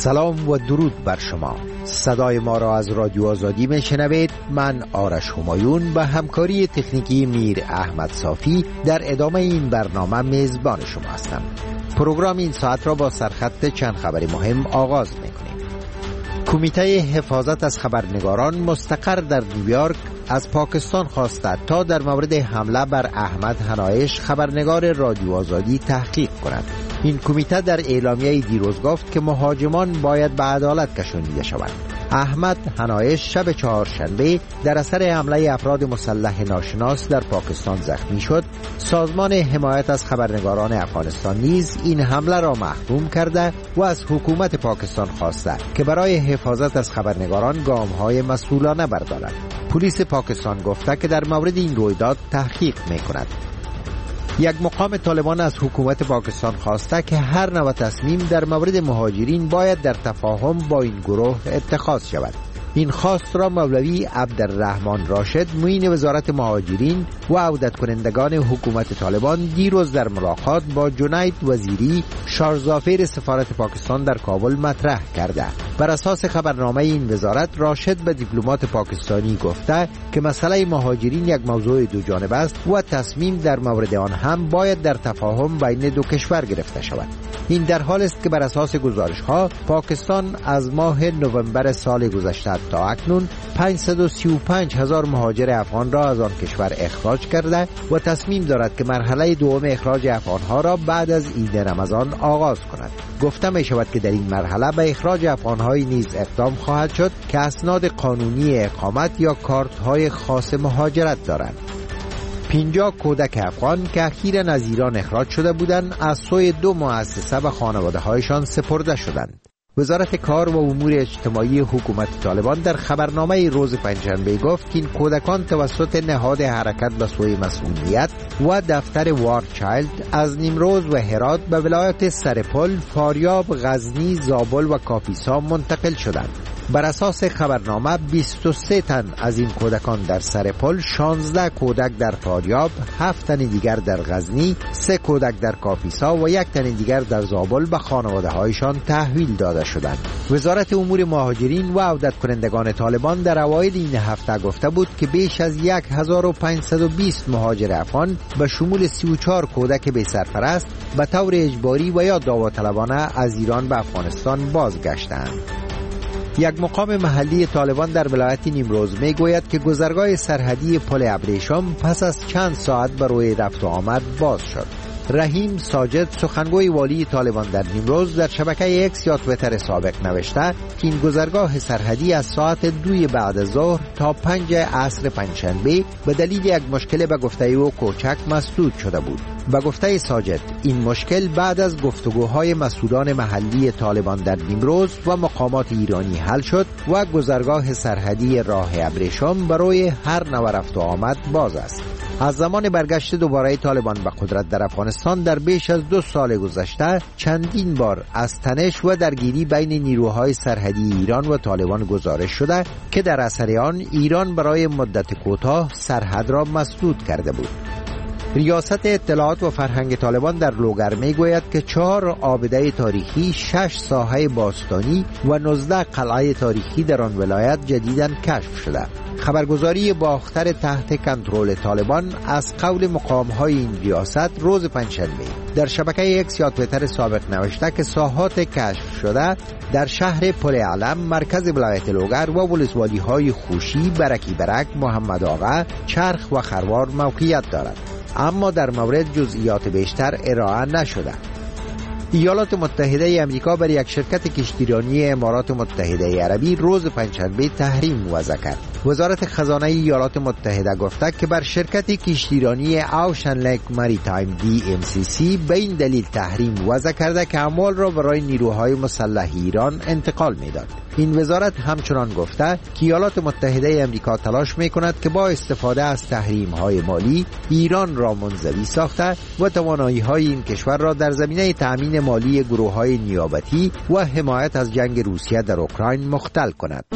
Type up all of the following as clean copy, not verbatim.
سلام و درود بر شما. صدای ما را از رادیو آزادی میشنوید. من آرش همایون با همکاری تکنیکی میر احمد صافی در ادامه این برنامه میزبان شما هستم. پروگرام این ساعت را با سرخط چند خبر مهم آغاز میکنیم. کمیته حفاظت از خبرنگاران مستقر در نیویورک از پاکستان خواسته تا در مورد حمله بر احمد حنایش خبرنگار رادیو آزادی تحقیق کند. این کمیته در اعلامیه دیروز گفت که مهاجمان باید به عدالت کشانیده شوند. احمد حنایش شب چهارشنبه در اثر حمله افراد مسلح ناشناس در پاکستان زخمی شد. سازمان حمایت از خبرنگاران افغانستان نیز این حمله را محکوم کرده و از حکومت پاکستان خواسته که برای حفاظت از خبرنگاران گام‌های مسئولانه بردارد. پلیس پاکستان گفته که در مورد این رویداد تحقیق می‌کند. یک مقام طالبان از حکومت پاکستان خواسته که هر نوع تصمیم در مورد مهاجرین باید در تفاهم با این گروه اتخاذ شود. این خواست را مولوی عبدالرحمن راشد معین وزارت مهاجرین و عودت کنندگان حکومت طالبان دیروز در ملاقات با جنید وزیری شارژافیر سفارت پاکستان در کابل مطرح کرده. بر اساس خبرنامه این وزارت، راشد به دیپلمات پاکستانی گفته که مسئله مهاجرین یک موضوع دو جانبه است و تصمیم در مورد آن هم باید در تفاهم بین دو کشور گرفته شود. این در حال است که بر اساس گزارش‌ها پاکستان از ماه نوامبر سال گذشته تا اکنون 535,000 مهاجر افغان را از آن کشور اخراج کرده و تصمیم دارد که مرحله دوم اخراج افغانها را بعد از عید رمضان آغاز کند. گفته می شود که در این مرحله به اخراج افغان‌های نیز اقدام خواهد شد که اسناد قانونی اقامت یا کارت‌های خاص مهاجرت دارند. 50 کودک افغان که اخیراً از ایران اخراج شده بودند از سوی دو مؤسسه به خانواده‌هایشان سپرده شدند. وزارت کار و امور اجتماعی حکومت طالبان در خبرنامه روز پنجشنبه گفت که این کودکان توسط نهاد حرکت به سوی مسئولیت و دفتر وار چایلد از نیمروز و هرات به ولایت سرپل، فاریاب، غزنی، زابل و کاپیسا منتقل شدند. بر اساس خبرنامه 23 تن از این کودکان در سرپل، 16 کودک در فاریاب، 7 تن دیگر در غزنی، 3 کودک در کاپیسا و 1 تن دیگر در زابل به خانواده‌هایشان تحویل داده شدند. وزارت امور مهاجرین و عودت کنندگان طالبان در اوایل این هفته گفته بود که بیش از 1520 مهاجر افغان به شمول 34 کودک بی سرپرست به طور اجباری و یا داوطلبانه از ایران به افغانستان بازگشتند. یک مقام محلی طالبان در ولایت نیمروز می گوید که گذرگاه سرحدی پل ابریشم پس از چند ساعت بر روی رفت و آمد باز شد. رحیم ساجد، سخنگوی والی طالبان در نیمروز، در شبکه اکس یا تویتر سابق نوشته که این گذرگاه سرحدی از ساعت 2 بعد از ظهر تا 5 عصر پنجشنبه به دلیل یک مشکل به گفته او کوچک مسدود شده بود. به گفته ساجد، این مشکل بعد از گفتگوهای مسئولان محلی طالبان در نیمروز و مقامات ایرانی حل شد و گذرگاه سرحدی راه ابریشم برای هر نوع رفت و آمد باز است. از زمان برگشت دوباره طالبان به قدرت در افغانستان در بیش از 2 سال گذشته چندین بار از تنش و درگیری بین نیروهای سرحدی ایران و طالبان گزارش شده که در اثر آن ایران برای مدت کوتاه سرحد را مسدود کرده بود. ریاست اطلاعات و فرهنگ طالبان در لوگر می گوید که 4 آبده تاریخی، 6 ساحه باستانی و 19 قلعه تاریخی در آن ولایت جدیداً کشف شده. خبرگزاری باختر تحت کنترل طالبان از قول مقام‌های این ریاست روز پنجشنبه در شبکه اکس یا تویتر سابق نوشته که ساحات کشف شده در شهر پل علم، مرکز ولایت لوگر و ولسوالی‌های خوشی، برکی برک، محمد آقا، چرخ و خروار موقعیت دارد، اما در مورد جزئیات بیشتر ارائه نشده. ایالات متحده امریکا بر یک شرکت کشتیرانی امارات متحده عربی روز پنجشنبه تحریم وضع کرد. وزارت خزانه ایالات متحده گفته که بر شرکت کشتیرانی اوشن لیک مریتایم DMCC به این دلیل تحریم وضع کرده که اموال را برای نیروهای مسلح ایران انتقال می‌داد. این وزارت همچنان گفته که ایالات متحده امریکا تلاش می‌کند که با استفاده از تحریم‌های مالی ایران را منزوی ساخته و توانایی‌های این کشور را در زمینه تأمین مالی گروه‌های نیابتی و حمایت از جنگ روسیه در اوکراین مختل کند.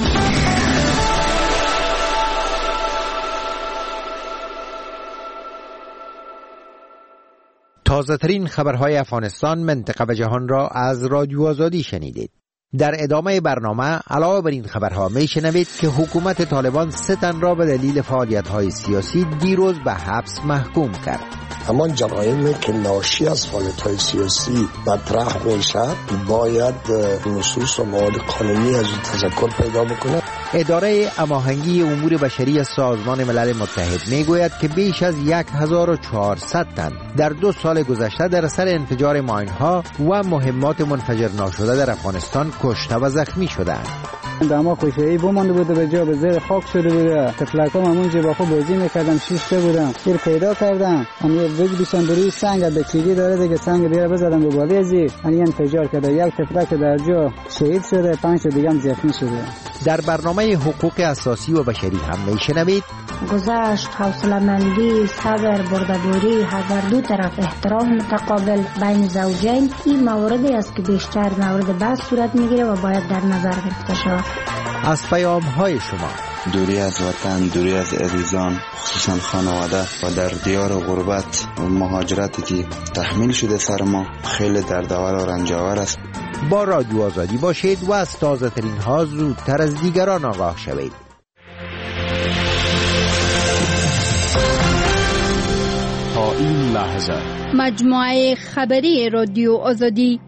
تازه‌ترین خبرهای افغانستان، منطقه و جهان را از رادیو آزادی شنیدید. در ادامه برنامه علاوه بر این خبرها میشنوید که حکومت طالبان 3 تن را به دلیل فعالیت‌های سیاسی دیروز به حبس محکوم کرد. همان جرایمی که ناشی از فعالیت‌های سیاسی مطرح میشه باید نصوص و مواد قانونی از تذکر پیدا بکنه. اداره هماهنگی امور بشری سازمان ملل متحد میگوید که بیش از 1400 تن در 2 سال گذشته در اثر انفجار ماین‌ها و مهمات منفجر ناشده در افغانستان کشته و زخمی شدند. دما خوشایی بمانده بوده، به جا به زیر خاک شده بوده. تفلکام همونجا با خود بازی میکردم، 6 تا بودم، پول پیدا کردم. اما وجه بیشتر روی سنگ بچگی داره دیگه، سنگ دیگه بزدم به بالی ازی، یعنی انفجار کرده. یک تفلک در جا شهید شده، 5 تا دیگه هم زخمی شده. در برنامه حقوق اساسی و بشری هم میشنوید گذشت، حوصله‌مندی، صبر، بردباری، هر دو طرف احترام متقابل بین زوجین، این مواردی است که بیشتر مورد بحث صورت میگیره و باید در نظر گرفته شود. از پیام‌های شما: دوری از وطن، دوری از عزیزان، خصوصا خانواده و در دیار غربت و مهاجرتی که تحمیل شده سر ما خیلی دردآور و رنج‌آور است. با رادیو آزادی باشید و از تازه‌ترین ها زودتر از دیگران آگاه شوید. تا این لحظه مجموعه خبری رادیو آزادی.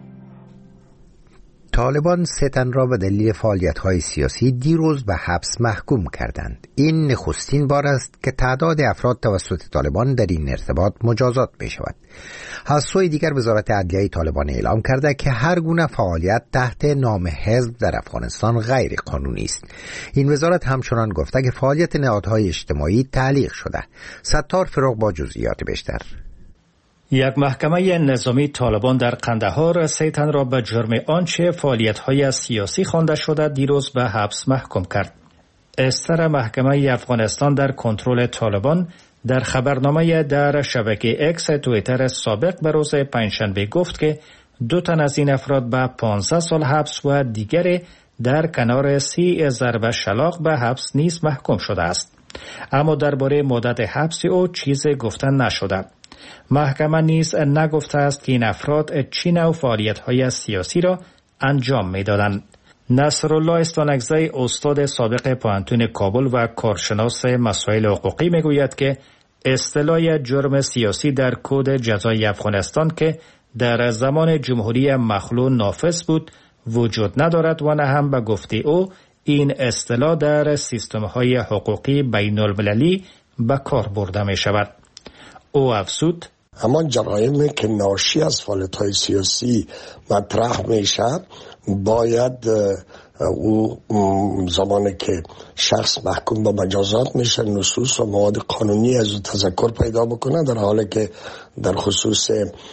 طالبان 3 تن را به دلیل فعالیت‌های سیاسی دیروز به حبس محکوم کردند. این نخستین بار است که تعداد افراد توسط طالبان در این ارتباط مجازات می‌شود. از سوی دیگر وزارت عدلیه طالبان اعلام کرده که هر گونه فعالیت تحت نام حزب در افغانستان غیر قانونی است. این وزارت همچنان گفته که فعالیت نهادهای اجتماعی تعلیق شده. ستار فروغ با جزئیات بیشتر. یک محکمه نظامی طالبان در قندهار 3 تن را به جرم آنچه فعالیت‌های سیاسی خوانده شده دیروز به حبس محکوم کرد. استر محکمه افغانستان در کنترل طالبان در خبرنامه در شبکه اکس توییتر سابق به روز پنجشنبه گفت که 2 تن از این افراد به 15 سال حبس و دیگر در کنار 30 ضربه شلاق به حبس نیز محکوم شده است. اما درباره مدت حبس او چیزی گفته نشده. محکمه نیز نگفته است که این افراد چه نوع فعالیت‌های سیاسی را انجام می‌دادند. نصرالله استانکزی استاد سابق پوهنتون کابل و کارشناس مسائل حقوقی میگوید که اصطلاح جرم سیاسی در کد جزای افغانستان که در زمان جمهوری مخلوع نافذ بود وجود ندارد و نه هم به گفته او این اصطلاح در سیستم‌های حقوقی بین‌المللی به کار برده می‌شود. او افزود: همان جرایمی که ناشی از فعالیت‌های سیاسی مطرح میشه باید او زمانی که شخص محکوم به مجازات میشه نصوص و مواد قانونی از او تذکر پیدا بکنه، در حالی که در خصوص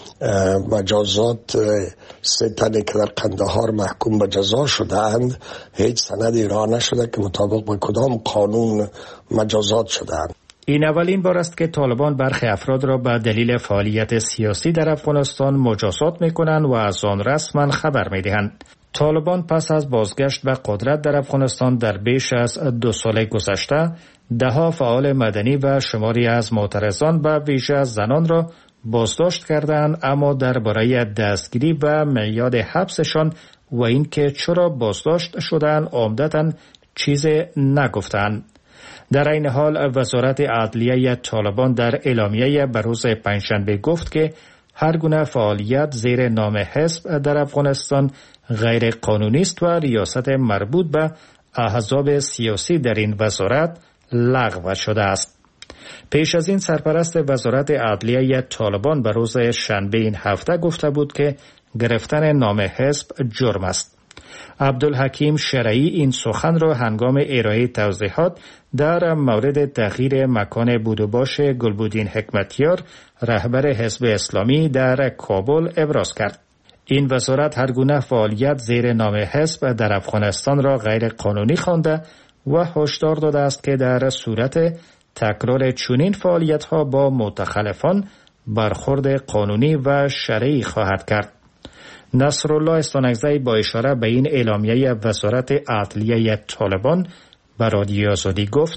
مجازات 3 تنی که در قندهار محکوم به جزا شدند هیچ سندی ارائه نشده که مطابق با کدام قانون مجازات شدند. این اولین بار است که طالبان برخی افراد را به دلیل فعالیت سیاسی در افغانستان مجازات می‌کنند و از آن رسما خبر می‌دهند. طالبان پس از بازگشت به قدرت در افغانستان در بیش از 2 سال گذشته 10 فعال مدنی و شماری از معترضان به ویژه زنان را بازداشت کردند، اما درباره دستگیری و میعاد حبسشان و اینکه چرا بازداشت شدند عمدتاً چیزی نگفتند. در این حال وزارت عدلیه طالبان در اعلامیه به روز پنجشنبه گفت که هر گونه فعالیت زیر نام حزب در افغانستان غیر قانونی است و ریاست مربوط به احزاب سیاسی در این وزارت لغو شده است. پیش از این سرپرست وزارت عدلیه طالبان به روز شنبه این هفته گفته بود که گرفتن نام حزب جرم است. عبدالحکیم شرعی این سخن را هنگام ارائه توضیحات در مورد تغییر مکان بود و باش گلبودین حکمتیار رهبر حزب اسلامی در کابل ابراز کرد. این وزارت هر گونه فعالیت زیر نام حزب در افغانستان را غیر قانونی خوانده و هشدار داده است که در صورت تکرار چنین فعالیت‌ها با متخلفان برخورد قانونی و شرعی خواهد کرد. نصرالله استانکزی با اشاره به این اعلامیه وزارت عدلیه طالبان به رادیو آزادی گفت: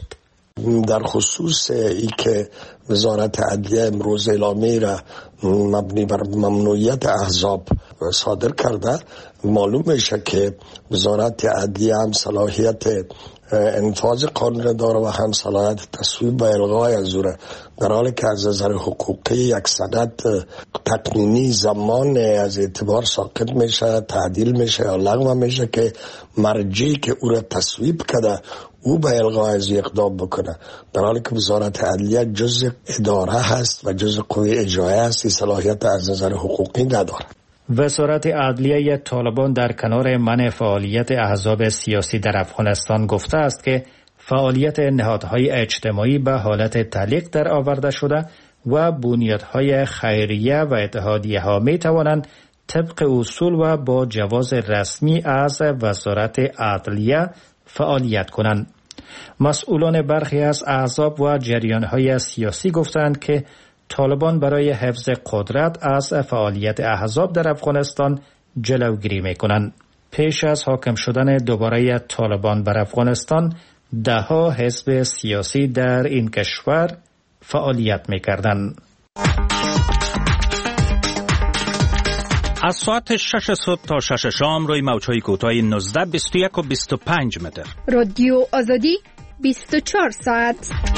در خصوص ای که وزارت عدلیه امروز اعلامیه را مبنی بر ممنوعیت احزاب صادر کرده، معلوم میشه که وزارت عدلیه هم صلاحیت انفاذ قانون داره و هم صلاحیت تصویب و الغای از او، در حالی که از نظر حقوقی یک سند تقنینی زمان از اعتبار ساقط میشه، تعدیل میشه یا لغو میشه که مرجعی که او را تصویب کرده او به الغای از اقدام بکنه، در حالی که وزارت عدلیه جزء اداره هست و جزء قوه اجرایه هست، صلاحیت از نظر حقوقی نداره. وزارت عدلیه طالبان در کنار منع فعالیت احزاب سیاسی در افغانستان گفته است که فعالیت نهادهای اجتماعی به حالت تعلیق در آورده شده و بنیادهای خیریه و اتحادیه‌ها می توانند طبق اصول و با جواز رسمی از وزارت عدلیه فعالیت کنند. مسئولان برخی از احزاب و جریانهای سیاسی گفتند که طالبان برای حفظ قدرت از فعالیت احزاب در افغانستان جلوگیری می‌کنند. پیش از حاکم شدن دوباره طالبان بر افغانستان، ده‌ها حزب سیاسی در این کشور فعالیت می‌کردند. از ساعت 6 صبح تا 6 شام روی موج‌های کوتاه 19، 21 و 25 متر. رادیو آزادی 24 ساعت.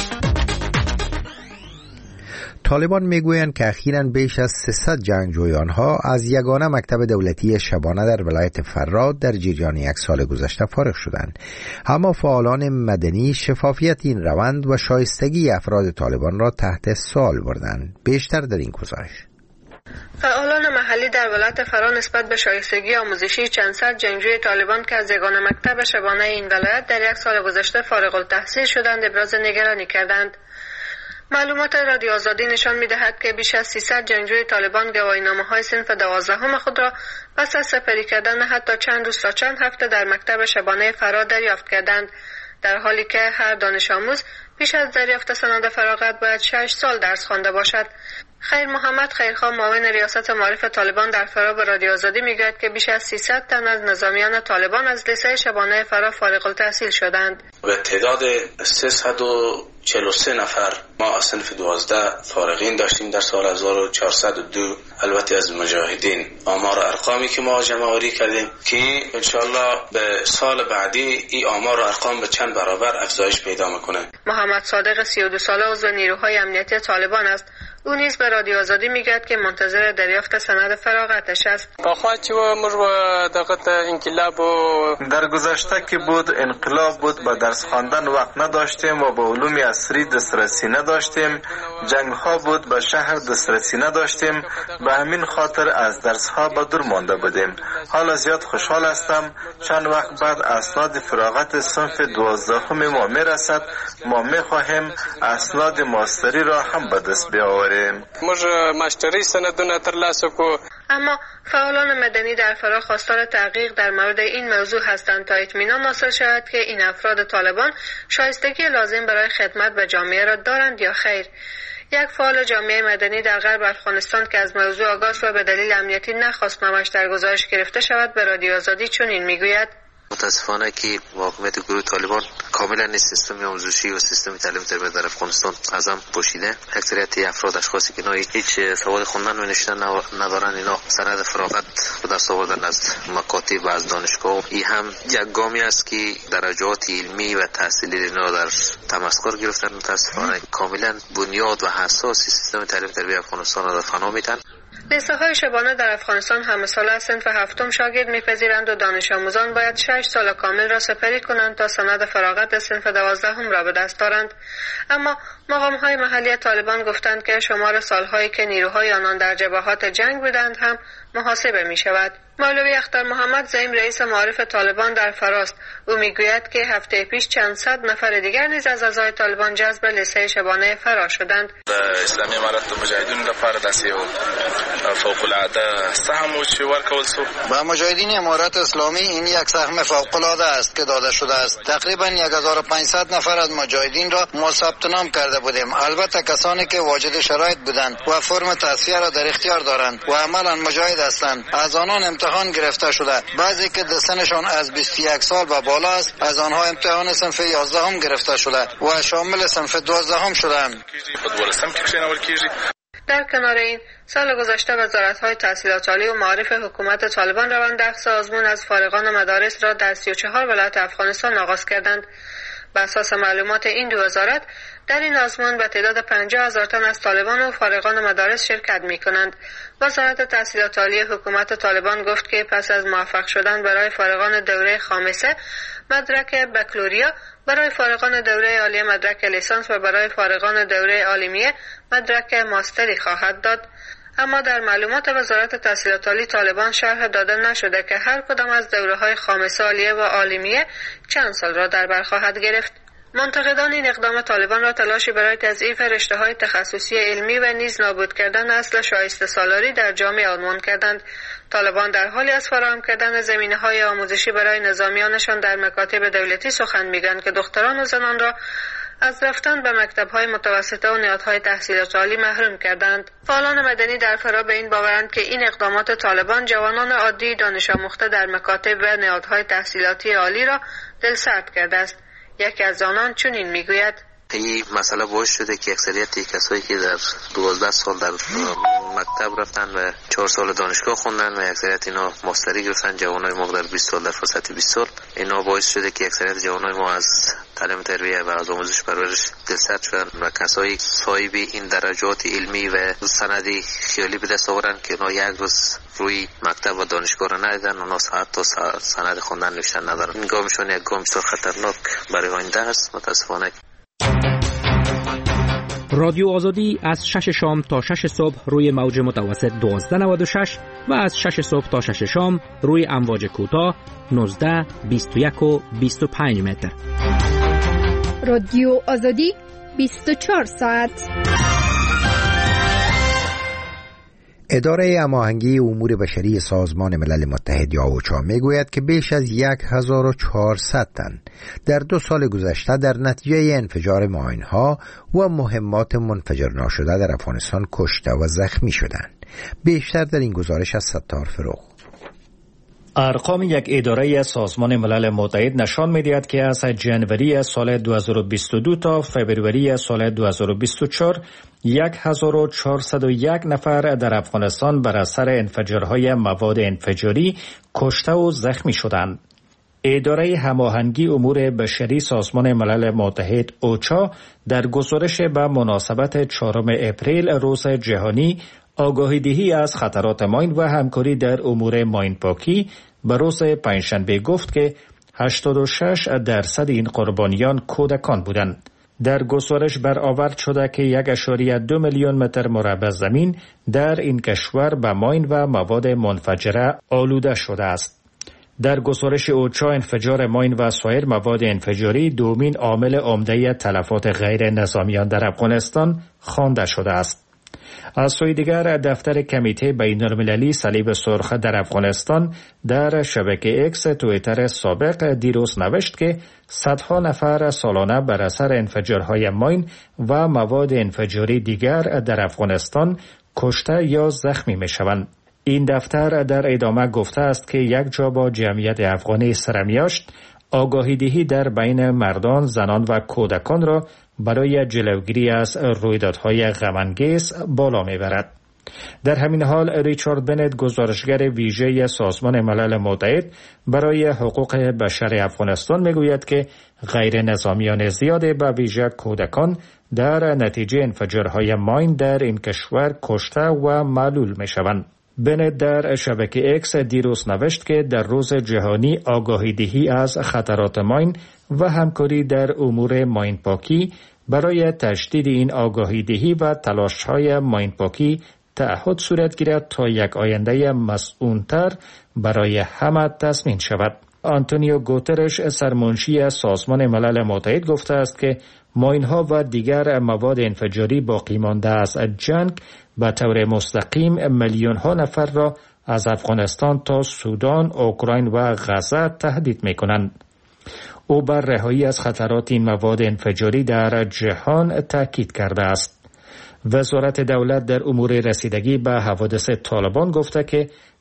طالبان میگویند که اخیراً بیش از 300 جنگجوی آنها از یگانه مکتب دولتی شبانه در ولایت فراد در جریان یک سال گذشته فارغ شدند. اما فعالان مدنی شفافیت این روند و شایستگی افراد طالبان را تحت سوال بردند. بیشتر در این گزارش. فعالان محلی در ولایت فرا نسبت به شایستگی آموزشی چند صد جنگجوی طالبان که از یگانه مکتب شبانه این ولایت در یک سال گذشته فارغ التحصیل شدند ابراز نگرانی کردند. معلومات رادیو آزادی نشان می‌دهد که بیش از 300 جنگجوی طالبان گواهینامه‌های صنف 12 خود را پس از سپری کردن حتی چند روز تا چند هفته در مکتب شبانه فرا دریافت کردند، در حالی که هر دانش آموز پیش از دریافت سند فراغت باید 6 سال درس خوانده باشد. خیر محمد خیرخواه معاون ریاست معارف طالبان در فرا به رادیو آزادی میگوید که بیش از 300 تن از نظامیان طالبان از لیسه شبانه فرا فارغ التحصیل شدند. به تعداد 343 نفر ما از صنف 12 فارغین داشتیم در سال 1402. البته از مجاهدین آمار ارقامی که ما جمع آوری کردیم که انشالله به سال بعدی این آمار و ارقام به چند برابر افزایش پیدا میکنه. محمد صادق 32 ساله عضو نیروهای امنیتی طالبان است. او نیز به رادیو آزادی میگوید که منتظر دریافت سند فراغتش است. در گذشته که بود انقلاب بود، با درس خواندن وقت نداشتیم و با علوم عصری دسترسی نداشتیم، جنگ ها بود به شهر دسترسی نداشتیم، به همین خاطر از درس ها به دور مانده بودیم. حالا زیاد خوشحال هستم چند وقت بعد اسناد فراغت صنف 12 ما میرسد. ما میخواهیم اسناد ماستری را هم به دست بیاوریم. اما فعالان مدنی در فرا خواستار تحقیق در مورد این موضوع هستند تا اطمینان حاصل شود که این افراد طالبان شایستگی لازم برای خدمت به جامعه را دارند یا خیر. یک فعال جامعه مدنی در غرب افغانستان که از موضوع آگاه و به دلیل امنیتی نخواست نامش در گزارش گرفته شود به رادیو آزادی چنین میگوید: متاسفانه که حاکمیت گروه طالبان کاملا این سیستم آموزشی و سیستم تعلیم تربیت در افغانستان از هم پوشیده. اکثریت افراد اشخاصی که هیچ سواد خوندن و نوشتن ندارن، اینا سند فراغت به دست آوردن از مکاتب و از دانشگاه. این هم یک گامی است که درجات علمی و تحصیلی اینا در تمسخر گرفتن. متاسفانه کاملا بنیاد و اساس سیستم تعلیم تربیت افغانستان را فنا میدن. لیسه های شبانه در افغانستان همه ساله از صنف 7 شاگرد میپذیرند و دانش آموزان باید 6 سال کامل را سپری کنند تا سند فراغت صنف 12 را به دست دارند. اما مقام های محلی طالبان گفتند که شمار سالهایی که نیروهای آنان در جبهات جنگ بودند هم محاسبه می شود. مولوی اختر محمد زعیم رئیس معارف طالبان در فراست. او میگوید که هفته پیش چند صد نفر دیگر نیز از اعضای طالبان جذب لیسه شبانه فرا شدند. اسلامي امارات مجاهدین لپاره داسې یو فوق العاده سهم و چې ورکول سو. با مجاهدین امارات اسلامی این یک سهم فوق العاده است که داده شده است. تقریبا 1500 نفر از مجاهدین را ما ثبت نام کرده بودیم. البته کسانی که واجد شرایط بودند و فرم تصفیه را در اختیار دارند و عملا مجاهد هستند، از آنان امتحان گرفته شده. بعضی که سنشان از 21 سال و بالا است از آنها امتحان صنف 11 هم گرفته شده و شامل صنف 12 هم شدند. در کنار این، سال گذشته وزارت‌های تحصیلات عالی و معارف حکومت طالبان روند اخذ آزمون از فارغان مدارس را در 34 ولایت افغانستان آغاز کردند. بر اساس معلومات این دو وزارت، در این آزمون به تعداد 50,000 تن از طالبان و فارغان مدارس شرکت می‌کنند. وزارت تحصیلات عالی حکومت طالبان گفت که پس از موفق شدن برای فارغان دوره خامسه مدرک بکالوریا، برای فارغان دوره عالیه مدرک لیسانس و برای فارغان دوره عالمیه مدرک ماستری خواهد داد. اما در معلومات وزارت تحصیلات عالی طالبان شرح داده نشده که هر کدام از دوره‌های خامسه، عالیه و عالمیه چند سال را در بر خواهد گرفت. منتقدان این اقدام طالبان را تلاشی برای تضعیف رشته‌های تخصصی علمی و نیز نابود کردن اصل شایسته سالاری در جامعه عنوان کردند. طالبان در حالی از فراهم کردن زمینه‌های آموزشی برای نظامیانشان در مکاتب دولتی سخن می‌گویند که دختران و زنان را از رفتن به مکتب‌های متوسطه و نهادهای تحصیلات عالی محروم کردند. فعالان مدنی در فرا به این باورند که این اقدامات طالبان جوانان عادی دانش آموخته در مکاتب و نهادهای تحصیلاتی عالی را دلسرد کرده است. یکی از آنان چنین میگوید: این مسئله باعث شده که اکثریت کسایی که در 12 سال در مکتب رفتن و 4 سال دانشگاه خوندن و اکثریت اینا ماستری گرفتن، جوانای ما در 20 سال در فرصت 20 سال، اینا باعث شده که اکثریت جوانای ما از تعلیم تربیه و از آموزش پرورش دلسرد شدن و کسایی صاحب این درجات علمی و سندی خیالی به دست آورن که اینا یک روز روی مکتب و دانشگاه را ندیدن، اونا ساعت تا سند خوندن نوشتن ندارن. این گامشون یک گام بسیار خطرناک برای آینده است. متاسفانه رادیو آزادی از 6 شام تا 6 صبح روی موج متوسط 1296 و از 6 صبح تا 6 شام روی امواج کوتاه 19، 21 و 25 متر. رادیو آزادی 24 ساعت. اداره هماهنگی امور بشری سازمان ملل متحد یا اوچا میگوید که بیش از 1400 تن در 2 سال گذشته در نتیجه انفجار ماین‌ها و مهمات منفجر ناشده در افغانستان کشته و زخمی شدند. بیشتر در این گزارش از ستار فروغ. ارقام یک اداره سازمان ملل متحد نشان می‌دهد که از جنوری سال 2022 تا فوریه سال 2024 1401 نفر در افغانستان بر اثر انفجارهای مواد انفجاری کشته و زخمی شدند. اداره هماهنگی امور بشری سازمان ملل متحد اوچا در گزارش به مناسبت 4 اپریل روز جهانی آگاهی دهی از خطرات ماین و همکاری در امور ماین پاکی به روز پنجشنبه گفت که 86% این قربانیان کودکان بودند. در گزارش برآورد شده که 1.2 میلیون متر مربع زمین در این کشور به ماین و مواد منفجره آلوده شده است. در گزارش اوچا انفجار ماین و سایر مواد انفجاری دومین عامل عمده تلفات غیر نظامیان در افغانستان خوانده شده است. از سوی دیگر دفتر کمیته بین‌المللی صلیب سرخ در افغانستان در شبکه اکس توییتر سابق دیروز نوشت که صدها نفر سالانه بر اثر انفجارهای ماین و مواد انفجاری دیگر در افغانستان کشته یا زخمی می شوند. این دفتر در ادامه گفته است که یک جا با جمعیت افغانی سرمیاشت آگاهی دهی در بین مردان، زنان و کودکان را برای جلوگیری از رویدادهای غم‌انگیز بالا می‌برد. در همین حال ریچارد بنت گزارشگر ویژه سازمان ملل متحد برای حقوق بشر افغانستان میگوید که غیر نظامیان زیاده به ویژه کودکان در نتیجه انفجارهای ماین در این کشور کشته و معلول می‌شوند. بنت در شبکه اکس دیروز نوشت که در روز جهانی آگاهی دهی از خطرات ماین و همکاری در امور ماین پاکی برای تشدید این آگاهی دهی و تلاش‌های ماین پاکی تعهد صورت گیرد تا یک آینده مسئول‌تر برای همه تضمین شود. آنتونیو گوترش سرمنشی سازمان ملل متحد گفته است که ماین‌ها و دیگر مواد انفجاری باقی مانده از جنگ به طور مستقیم میلیون‌ها نفر را از افغانستان تا سودان، اوکراین و غزه تهدید می‌کنند. او بر رهایی از خطرات این مواد انفجاری در جهان تاکید کرده است. وزارت دولت در امور رسیدگی به حوادث طالبان گفته که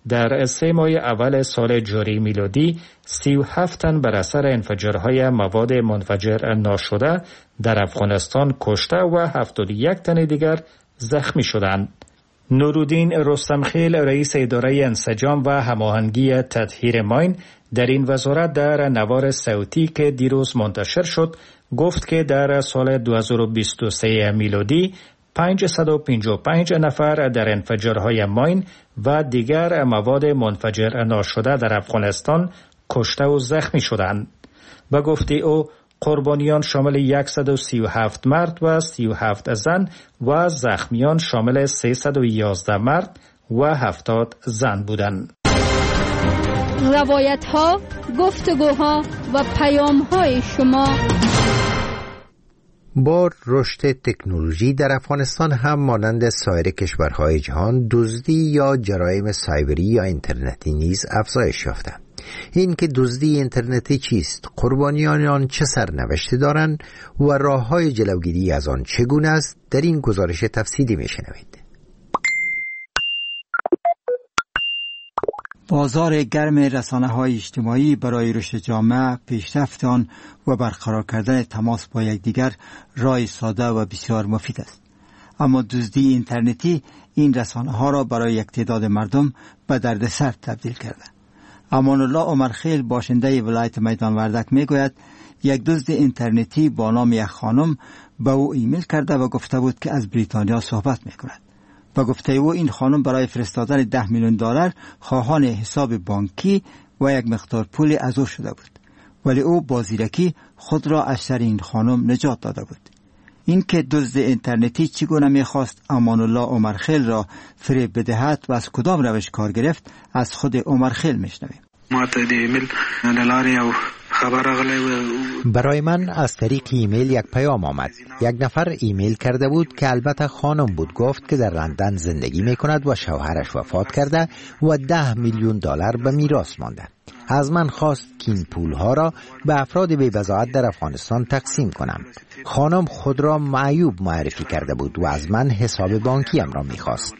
در 3 ماه اول سال جاری میلادی 37 تن بر اثر انفجارهای مواد منفجر ناشده در افغانستان کشته و 71 تن دیگر زخمی شدند. نورالدین رستمخیل رئیس اداره انسجام و هماهنگی تطهیر ماین در این وزارت در نوار صوتی که دیروز منتشر شد گفت که در سال 2023 میلادی 555 نفر در انفجارهای ماین و دیگر مواد منفجر ناشده در افغانستان کشته و زخمی شدند. به گفته او قربانیان شامل 137 مرد و 37 زن و زخمیان شامل 311 مرد و 70 زن بودند. روایت ها، گفتگوها و پیام های شما. با رشد تکنولوژی در افغانستان هم مانند سایر کشورهای جهان دزدی یا جرایم سایبری یا اینترنتی نیز افزایش یافته. این که دزدی اینترنتی چیست، قربانیان آن چه سرنوشتی دارند و راه‌های جلوگیری از آن چگونه است، در این گزارش تفصیلی میشنوید. بازار گرم رسانه‌های اجتماعی برای رشد جامعه، پیشرفت آن و برقرار کردن تماس با یکدیگر راه ساده و بسیار مفید است. اما دزدی اینترنتی این رسانه‌ها را برای یک تعداد مردم به دردسر تبدیل کرده. امان الله عمرخیل باشنده ولایت میدان وردک میگوید یک دزد اینترنتی با نام یک خانم به او ایمیل کرده و گفته بود که از بریتانیا صحبت میکند. با گفته او این خانم برای فرستادن $10 میلیون خواهان حساب بانکی و یک مقدار پول از او شده بود، ولی او با زیرکی خود را از شر این خانم نجات داده بود. این که دزد اینترنتی چگونه میخواست امان الله عمرخیل را فریب بدهد و از کدام روش کار گرفت از خود عمرخیل میشنویم. برای من از طریق ایمیل یک پیام آمد. یک نفر ایمیل کرده بود که البته خانم بود، گفت که در لندن زندگی میکند و شوهرش وفات کرده و $10 میلیون به میراث مانده. از من خواست که این پولها را به افراد بی‌وضاحت در افغانستان تقسیم کنم. خانم خود را معیوب معرفی کرده بود و از من حساب بانکیم را میخواست.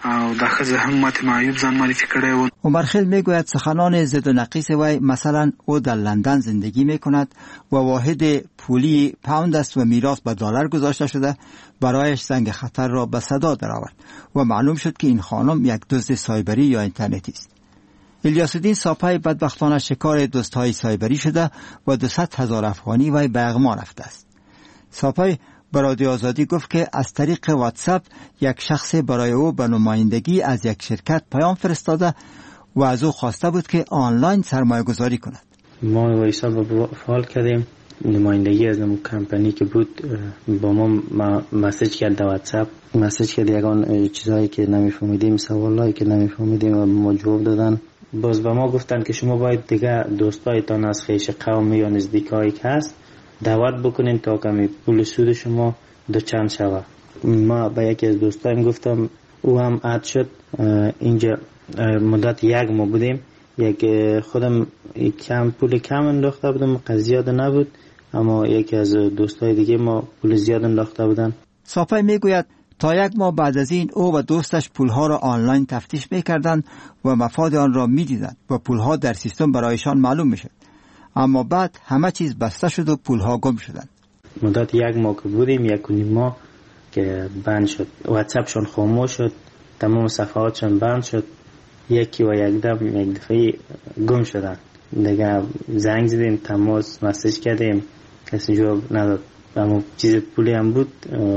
عمرخیل میگوید سخنان ضد و نقیص وی، مثلا او در لندن زندگی میکند و واحد پولی پوند است و میراث به دلار گذاشته شده، برایش زنگ خطر را به صدا درآورد و معلوم شد که این خانم یک دزد سایبری یا اینترنتی است. الیاس الدین ساپای بدبختانه شکار دزدهای سایبری شده و 200,000 افغانی وی به اغما رفته است. ساپای به رادیو آزادی گفت که از طریق واتساپ یک شخص برای او به نمایندگی از یک شرکت پیام فرستاده و از او خواسته بود که آنلاین سرمایه گذاری کند. ما حساب فعال کردیم، نمایندگی از کمپانی که بود با ما مسیج کرد در واتساپ، مسیج کرد یگان چیزایی که نمیفهمیدیم، سوالایی که نمیفهمیدیم و ما جواب دادن. باز به ما گفتن که شما باید دیگه دوستایتان از خیش قومی یا نزدیکایی که هست دعوت بکنین تا کمی پول سود شما دو چند شود. ما به یکی از دوستایم گفتم، او هم عاد شد. اینجا مدت 1 ماه بودیم، یک خودم کم پول کم انداخته بودم، زیاد نبود، اما یکی از دوستای دیگه ما پول زیاد انداخته بودن. صافی میگوید تا 1 ماه بعد از این او و دوستش پولها را آنلاین تفتیش میکردند و مفاد آن را میدیدند و پولها در سیستم برایشان معلوم میشد، اما بعد همه چیز بسته شد و پولها گم شدند. مدت 1 ماه که بودیم، 1.5 ماه که بند شد، واتساپشون خاموش شد، تمام صفحاتشون بند شد، یکی و یک دفعه گم شدن. دیگه زنگ زدیم، تماس مسیج کردیم، کسی جواب نداد، اما چیز پولی هم بود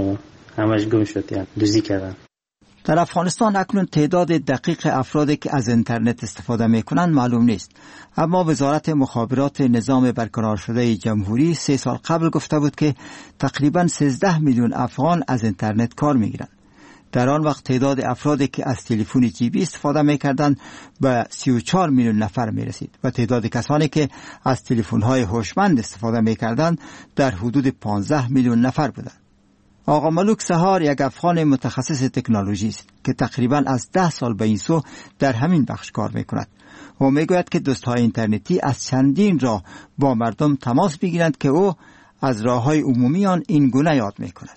همش گم شد، یعنی دزدی کردن. در افغانستان اکنون تعداد دقیق افرادی که از اینترنت استفاده میکنند معلوم نیست، اما وزارت مخابرات نظام برقرار شده جمهوری 3 سال قبل گفته بود که تقریباً 13 میلیون افغان از اینترنت کار میگیرند. در آن وقت تعداد افرادی که از تلفن جیبی استفاده میکردند به 34 میلیون نفر میرسید و تعداد کسانی که از تلفن‌های هوشمند استفاده میکردند در حدود 15 میلیون نفر بودند. آقا ملوک سهار یک افغان متخصص تکنولوژی است که تقریباً از 10 سال به این سو در همین بخش کار میکند و میگوید که دوستهای اینترنتی از چندین راه با مردم تماس میگیرند که او از راه‌های عمومی آن این گونه یاد می‌کند.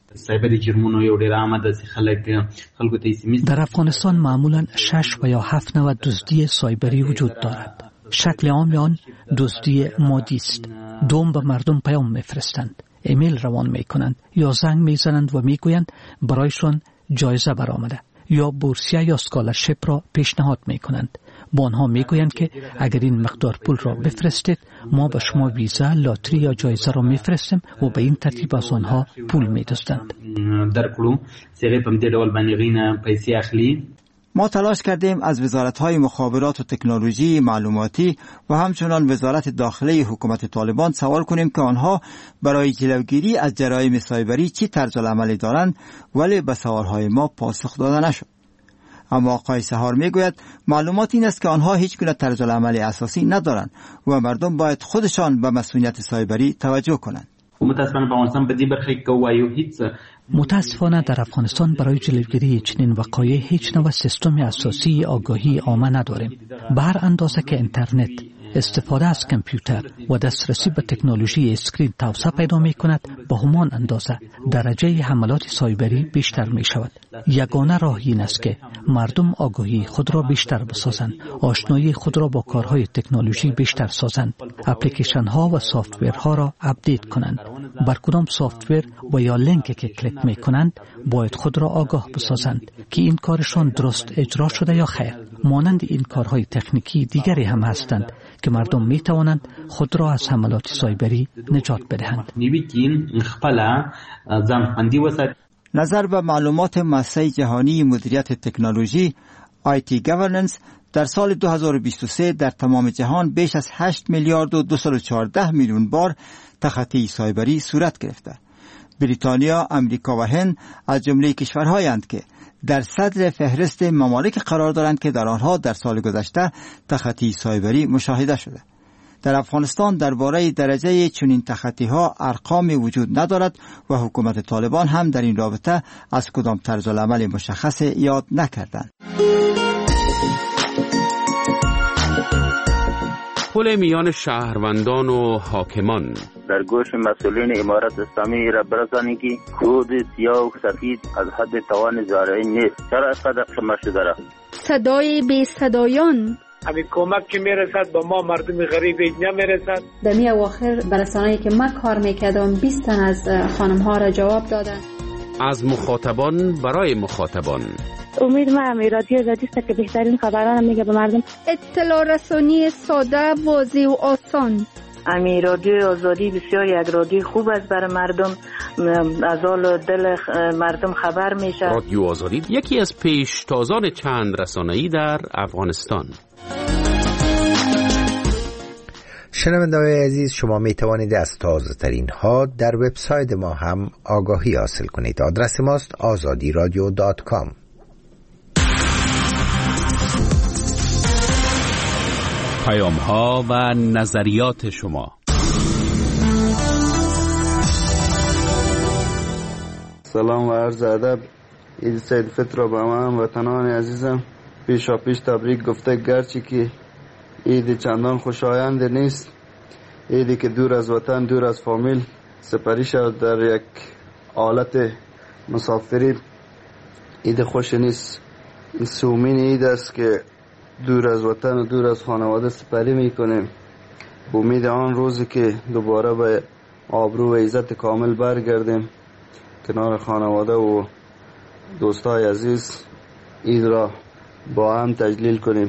در افغانستان معمولاً 6 و یا 7 نوع دزدی سایبری وجود دارد. شکل عام آن دزدی مادی است. دوم به مردم پیام می‌فرستند، ایمیل روان می‌کنند یا زنگ می‌زنند و می‌گویند برایشان جایزه برآمده، یا بورسیه یا اسکالرشیپ را پیشنهاد می‌کنند. با آنها میگویند که اگر این مقدار پول را بفرستید ما به شما ویزا، لاتری یا جایزه را میفرستیم و به این ترتیب از آنها پول میدزدند. ما تلاش کردیم از وزارت‌های مخابرات و تکنولوژی معلوماتی و همچنان وزارت داخله حکومت طالبان سوال کنیم که آنها برای جلوگیری از جرایم سایبری چی طرز العملی دارند، ولی به سوال‌های ما پاسخ داده نشد. اما آقای سهار میگوید معلومات این است که آنها هیچ گونه طرز العمل اساسی ندارند و مردم باید خودشان به مسئولیت سایبری توجه کنند. متاسفانه در افغانستان برای جلوگیری چنین وقایع هیچ نوع سیستم اساسی آگاهی عامه نداریم. به هر اندازه که اینترنت، استفاده از کامپیوتر و دسترسی به تکنولوژی اسکرین توسعه پیدا می کند، به همان اندازه درجه حملات سایبری بیشتر می شود. یگانه راه این است که مردم آگاهی خود را بیشتر بسازند، آشنایی خود را با کارهای تکنولوژی بیشتر سازند، اپلیکیشن ها و سافت‌ویر ها را اپدیت کنند. بر کدام سافت‌ویر و یا لینکی که کلیک می کنند باید خود را آگاه بسازند که این کارشان درست اجرا شده یا خیر. مانند این کارهای تکنیکی دیگری هم هستند که مردم می توانند خود را از حملات سایبری نجات بدهند. نظر به معلومات مؤسسه جهانی مدیریت تکنولوژی IT Governance در سال 2023 در تمام جهان بیش از 8 میلیارد و 214 میلیون بار تخطی سایبری صورت گرفته. بریتانیا، امریکا و هند از جمله کشورهایند که در صدر فهرست ممالک قرار دارند که در آنها در سال گذشته تخطی سایبری مشاهده شده. در افغانستان درباره درجه چنین تخطی‌ها ارقامی وجود ندارد و حکومت طالبان هم در این رابطه از کدام طرز العمل مشخص یاد نکردند. پل میان شهروندان و حاکمان در گوش مسئولین امارت اسلامی را برسانید که کود سیاه و سفید از حد توان زارعین نیست. چرا اینقدر شمار شده را؟ صدای بی صدایان، همین کمک که میرسد با ما مردم غریب نمیرسد. در می اواخر برسانه‌ای که من کار میکردم 20 تن از خانم ها را جواب دادن. از مخاطبان برای مخاطبان. امید ما رادیو آزادی است که بهترین خبران میگه به مردم. اطلاع رسانی ساده، واضح و آسان. رادیو آزادی بسیار یک رادیو خوب است برای مردم، از حال دل مردم خبر میشه. رادیو آزادی یکی از پیشتازان چند رسانه‌ای در افغانستان. شنونده‌های عزیز، شما می توانید از تازه ترین ها در وبسایت ما هم آگاهی حاصل کنید. آدرس ماست azadiradio.com. پیام ها و نظریات شما. سلام و عرض ادب. عید سید فطر را به همه وطنان عزیزم پیشا پیش تبریک گفته، گرچه که عید چندان خوشایند نیست، عیدی که دور از وطن، دور از فامیل سپری شد در یک حالت مسافری، عید خوش نیست. این سومین عید است که دور از وطن و دور از خانواده سپری میکنیم، به امید آن روزی که دوباره به آبرو و عزت کامل برگردیم کنار خانواده و دوستای عزیز، عید را با هم تجلیل کنیم.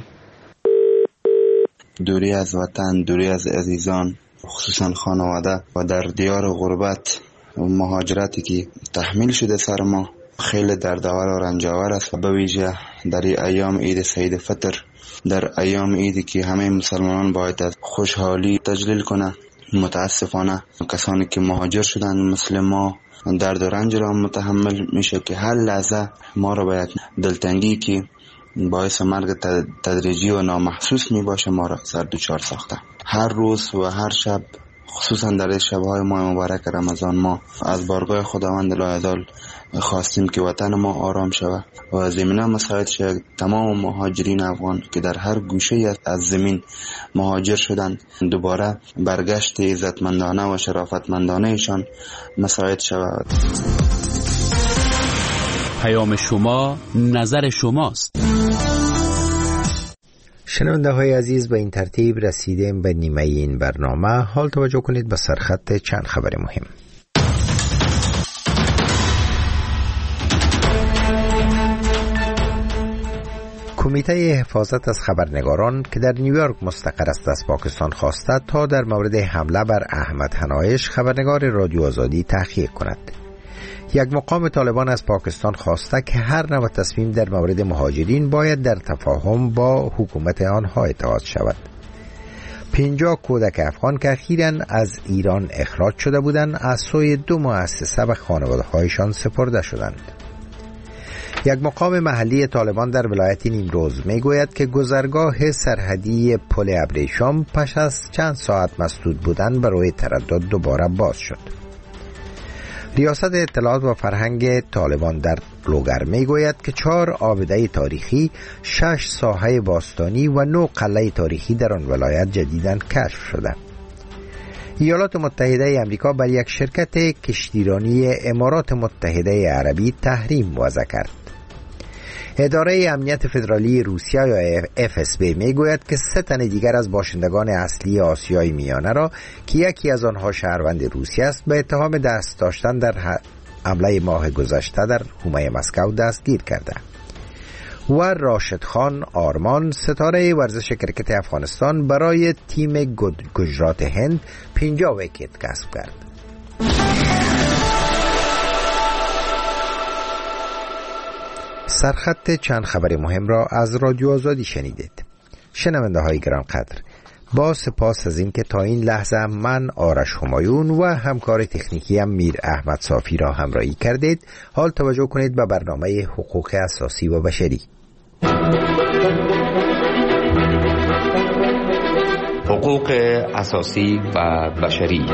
دوری از وطن، دوری از عزیزان، خصوصا خانواده و در دیار غربت و مهاجرتی که تحمیل شده سر ما خیلی دردآور و رنجاور است. به ویژه در ایام عید سید فطر، در ایام عیدی که همه مسلمانان باید از خوشحالی تجلیل کنه، متاسفانه کسانی که مهاجر شدن مثل ما درد و رنج را متحمل میشه که هر لحظه ما را باید دلتنگی که باعث مرگ تدریجی و نامحسوس می باشه ما را سر دوچار ساخته. هر روز و هر شب خصوصا در شب‌های ماه مبارک رمضان ما از بارگاه خداوند لایدال خواستیم که وطن ما آرام شود و زمینه مساعد شد تمام مهاجرین افغان که در هر گوشه از زمین مهاجر شدند دوباره برگشت عزتمندانه و شرافتمندانه ایشان مساعد شود. پیام شما نظر شماست. شنونده های عزیز، به این ترتیب رسیدیم به نیمه این برنامه. حال توجه کنید به سرخط چند خبر مهم. کمیته حفاظت از خبرنگاران که در نیویورک مستقر است از پاکستان خواسته تا در مورد حمله بر احمد حنایش خبرنگار رادیو آزادی تحقیق کند. یک مقام طالبان از پاکستان خواسته که هر نوع تصمیم در مورد مهاجرین باید در تفاهم با حکومت آنها اتخاذ شود. 50 کودک افغان که اخیراً از ایران اخراج شده بودند از سوی 2 مؤسسه به خانواده‌هایشان سپرده شدند. یک مقام محلی طالبان در ولایت نیمروز میگوید که گذرگاه سرحدی پل ابریشم پس از چند ساعت مسدود بودن برای تردد دوباره باز شد. ریاست اطلاعات و فرهنگ طالبان در لوگر میگوید که 4 آبده تاریخی، 6 ساحه باستانی و 9 قلعه تاریخی در آن ولایت جدیداً کشف شده. ایالات متحده امریکا بر یک شرکت کشتیرانی امارات متحده عربی تحریم وضع کرد. اداره امنیت فدرالی روسیه یا FSB میگوید که 3 تن دیگر از باشندگان اصلی آسیای میانه را که یکی از آنها شهروند روسیه است به اتهام دست داشتن در حمله ماه گذشته در حومه مسکو دستگیر کرده. و راشد خان آرمان ستاره ورزش کرکت افغانستان برای تیم گجرات هند 50 ویکت کسب کرد. سرخط چند خبر مهم را از رادیو آزادی شنیدید. شنونده های گرانقدر، با سپاس از اینکه تا این لحظه من آرش همایون و همکار تکنیکی میر احمد صافی را همراهی کردید. حال توجه کنید به برنامه حقوق اساسی و بشری. حقوق اساسی و بشری.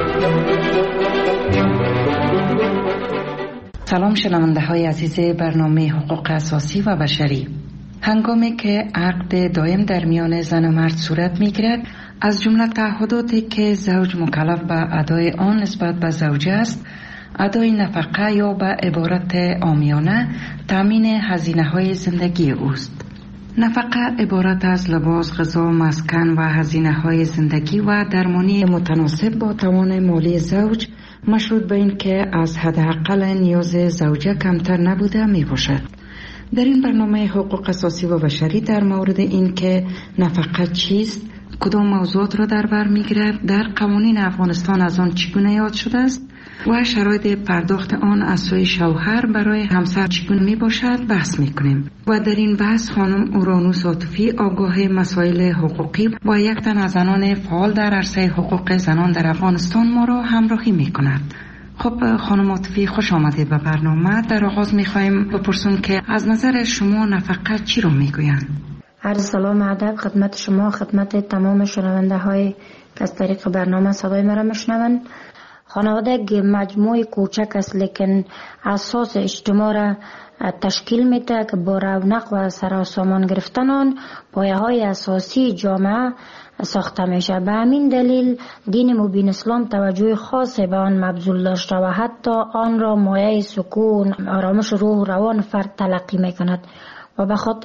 سلام شنونده های عزیز برنامه حقوق اساسی و بشری. هنگامی که عقد دائم در میان زن و مرد صورت می گیرد، از جمله تعهداتی که زوج مکلف به ادای آن نسبت به زوجه است، ادای نفقه یا به عبارت عامیانه تامین هزینه های زندگی اوست. نفقه عبارت از لباس، غذا، مسکن و هزینه های زندگی و درمانی متناسب با توان مالی زوج، مشروط به این که از حداقل نیاز زوجه کمتر نبوده می باشد. در این برنامه حقوق اساسی و بشری در مورد این که نفقه چیست، کدام موضوعات را در بر می گیرد، در قوانین افغانستان از آن چگونه یاد شده است و شرایط پرداخت آن از سوی شوهر برای همسر چگونه می باشد بحث می کنیم. و در این بحث خانم اورانوس عاطفی، آگاه مسائل حقوقی و یک تن از زنان فعال در عرصه حقوق زنان در افغانستان ما را همراهی می کند. خب خانم عاطفی، خوش آمدید به برنامه. در آغاز می خواهیم بپرسیم که از نظر شما نفقه چی رو می گویند؟ عرض سلام ادب خدمت شما، خدمت تمام شنونده های که از طریق برنامه صدای مرا میشنوند. خانواده مجموعه کوچک است لیکن اساس اجتماع را تشکیل میده که با رونق و سراسامان گرفتن آن پایه های اساسی جامعه ساخته میشه. به همین دلیل دین مبین اسلام توجه خاصی به آن مبذول داشته و حتی آن را مایه سکون، آرامش روح روان فرد تلقی میکند و به خاطر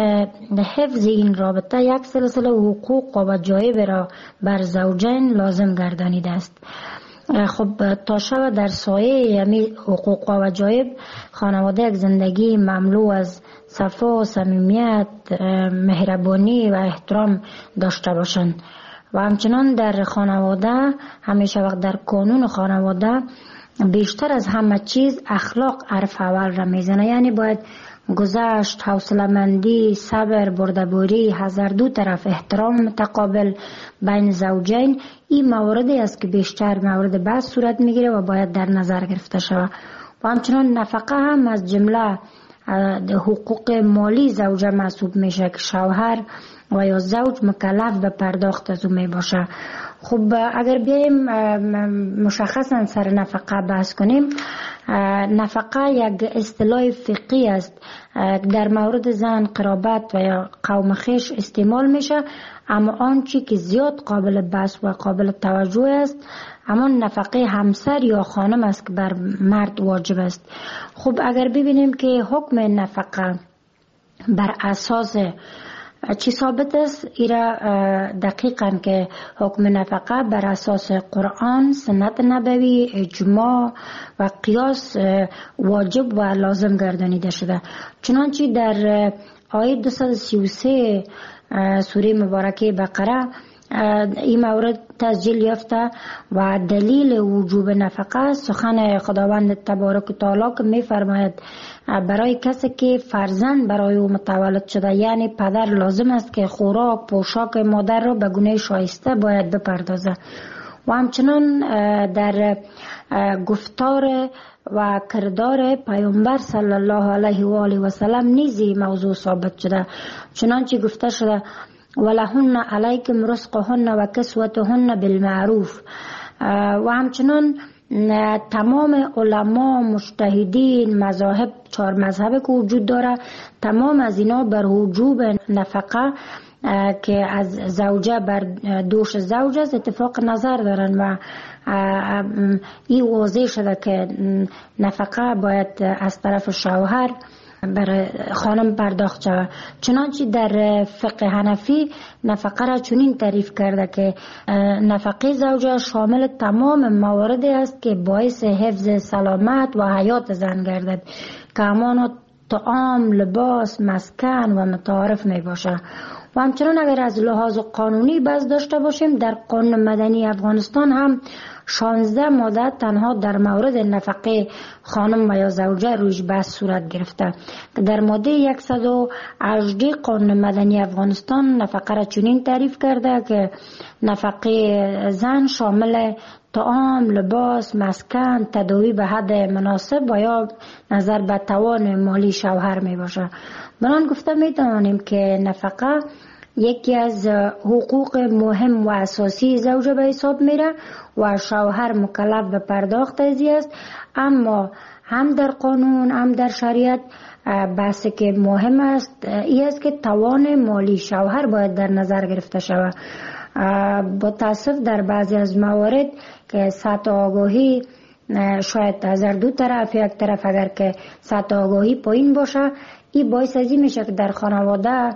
حفظ این رابطه یک سلسله حقوق و وجایب را بر زوجین لازم گردانیده است. خب تا شب در سایه یعنی حقوق و وجایب خانواده یک زندگی مملو از صفا، صمیمیت، مهربانی و احترام داشته باشند و همچنان در خانواده همیشه وقت در قانون خانواده بیشتر از همه چیز اخلاق حرف اول را میزنه. یعنی باید گذشت، حوصله‌مندی، صبر، بردباری، هر دو طرف احترام متقابل بین زوجین، این مواردی است که بیشتر مورد بحث صورت میگیره و باید در نظر گرفته شود. و همچنان نفقه هم از جمله حقوق مالی زوجه محسوب میشه که شوهر و یا زوج مکلف به پرداخت از او می باشه خب اگر بیایم مشخصا سر نفقه بحث کنیم، نفقه یک اصطلاح فقهی است در مورد زن، قرابت و یا قوم خویش استعمال میشه، اما آنچه که زیاد قابل بحث و قابل توجه است اما نفقه همسر یا خانم است که بر مرد واجب است. خب اگر ببینیم که حکم نفقه بر اساس چی ثابت است، ایرا دقیقاً که حکم نفقه بر اساس قرآن، سنت نبوی، اجماع و قیاس واجب و لازم گردانیده شده. چنانچه در آیه 233 سوره مبارکه بقره این مورد تسجیل یافته و دلیل وجوب نفقه سخن خداوند تبارک و تعالی که می فرماید برای کسی که فرزند برای او متولد شده، یعنی پدر لازم است که خوراک پوشاک مادر را به گونه شایسته باید بپردازه. و همچنان در گفتار و کردار پیامبر صلی الله علیه و آله و سلم نیزی موضوع ثابت شده، چنانچه گفته شده ولهن علیکم رزقهن و کسوتهن بالمعروف. و همچنان تمام علما، مجتهدین، مذاهب، 4 مذهب که وجود داره، تمام از اینا بر وجوب نفقه که از زوجه بر دوش زوج است اتفاق نظر دارن و این واضح شده که نفقه باید از طرف شوهر بر خانم پرداخت شود. چنانچه در فقه حنفی نفقه را چنین تعریف کرده که نفقه زوجه شامل تمام مواردی است که باعث حفظ سلامت و حیات زن گردد که همان طعام، لباس، مسکن و متعارف می باشه. و همچنان اگر از لحاظ قانونی بحث داشته باشیم، در قانون مدنی افغانستان هم 16 ماده تنها در مورد نفقه خانم و یا زوجه رویش بحث صورت گرفته. در ماده 118 قانون مدنی افغانستان نفقه را چنین تعریف کرده که نفقه زن شامل طعام، لباس، مسکن، تداوی به حد مناسب و یا نظر به توان مالی شوهر می باشه. بنان گفته می توانیم که نفقه یکی از حقوق مهم و اساسی زوجه به حساب میره و شوهر مکلف به پرداخت ازی است، اما هم در قانون هم در شریعت بحثی که مهم است این است که توان مالی شوهر باید در نظر گرفته شود. با تاسف در بعضی از موارد که سطح آگاهی شاید از دو طرف، یک طرف اگر که سطح آگاهی پایین باشه، این باعث ازی میشه که در خانواده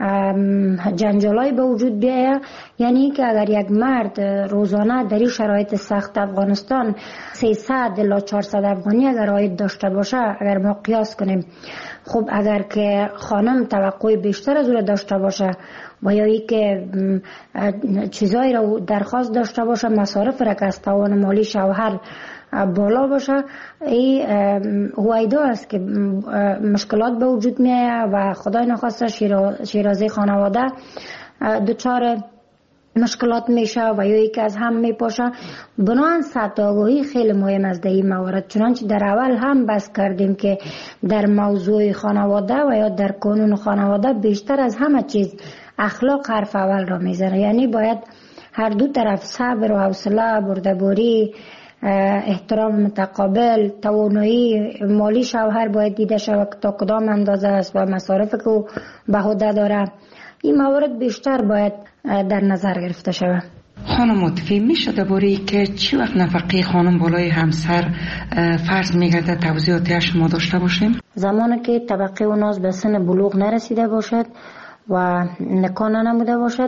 جنجالای به وجود بیاید. یعنی که اگر یک مرد روزانه در این شرایط سخت افغانستان 300 الی 400 افغانی اگر عاید داشته باشه، اگر ما قیاس کنیم، خب اگر که خانم توقع بیشتر از او داشته باشه و یا ای که چیزایی را درخواست داشته باشه، مصارف را که از توان مالی شوهر بالا باشه، این هویدا است که مشکلات به وجود میاد و خدای نخواسته شیرازه خانواده دچار مشکلات میشه و یا یکی از هم میپاشه. بنابراین سطح آگاهی خیلی مهم است در این موارد. چنانچه در اول هم بحث کردیم که در موضوع خانواده و یا در قانون خانواده بیشتر از همه چیز اخلاق حرف اول را میزنه. یعنی باید هر دو طرف صبر و حوصله، بردباری، احترام متقابل، توانایی مالی شوهر باید دیده شود که تا کدام اندازه است و مصارف که او به عهده داره. این موارد بیشتر باید در نظر گرفته شود. خانم متفی میشه درباره که چی وقت نفقه خانم بالای همسر فرض میگرده توضیحاتی شما داشته باشیم؟ زمانی که طبقه و ناز به سن بلوغ نرسیده باشد و نکاح نموده باشد،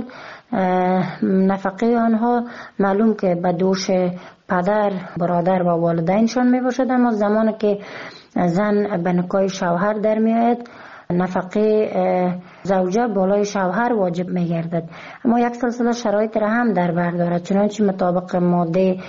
نفقه آنها معلوم که به دوش پدر، برادر و والدینشان می باشد، اما زمانی که زن به نکاح شوهر در می آید، نفقه زوجه بالای شوهر واجب می گردد. اما یک سلسله شرایط را هم در بر دارد. چنانچه مطابق ماده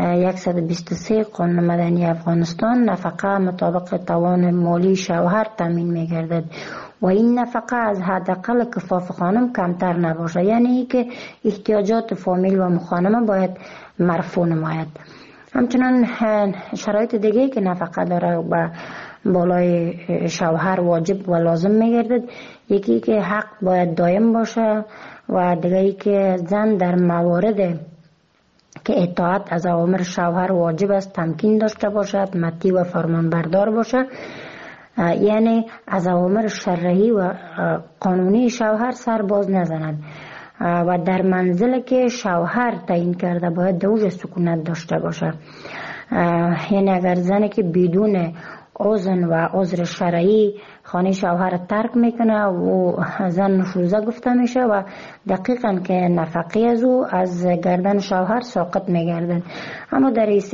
123 قانون مدنی افغانستان نفقه مطابق توان مالی شوهر تامین می گردد و این نفقه از حداقل کفاف خانم کمتر نباشه، یعنی که احتیاجات فامیل و مخانمه باید مرفوع نماید. همچنان شرایط دیگه که نفقه داره و بالای شوهر واجب و لازم میگردد، یکی که حق باید دائم باشه و دیگه که زن در موارد که اطاعت از اوامر شوهر واجب است، تمکین داشته باشد، مطیع و فرمانبردار باشد، یعنی از اوامر شرعی و قانونی شوهر سر باز نزند و در منزل که شوهر تعیین کرده باید دوج سکونت داشته باشد. یعنی اگر زنی که بدون اذن و عذر شرعی خانه شوهر ترک میکنه و زن نشوزه گفته میشه و دقیقاً که نفقه از او از گردن شوهر ساقط میگردن. اما در ایسه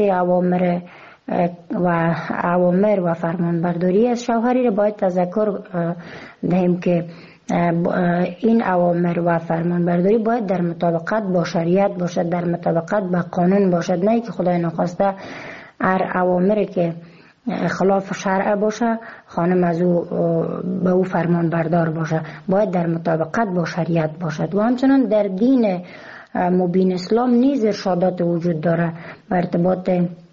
اوامر و فرمانبرداری از شوهری را باید تذکر دهیم که این اوامر و فرمانبرداری باید در مطابقت با شریعت باشد، در مطابقت با قانون باشد، نه که خدای نخواسته هر اوامری که خلاف شرع باشه خانم از او به او فرمان بردار باشه، باید در مطابقت با شریعت باشد. و همچنان در دین مبین اسلام نیز ارشادات وجود داره به ارتباط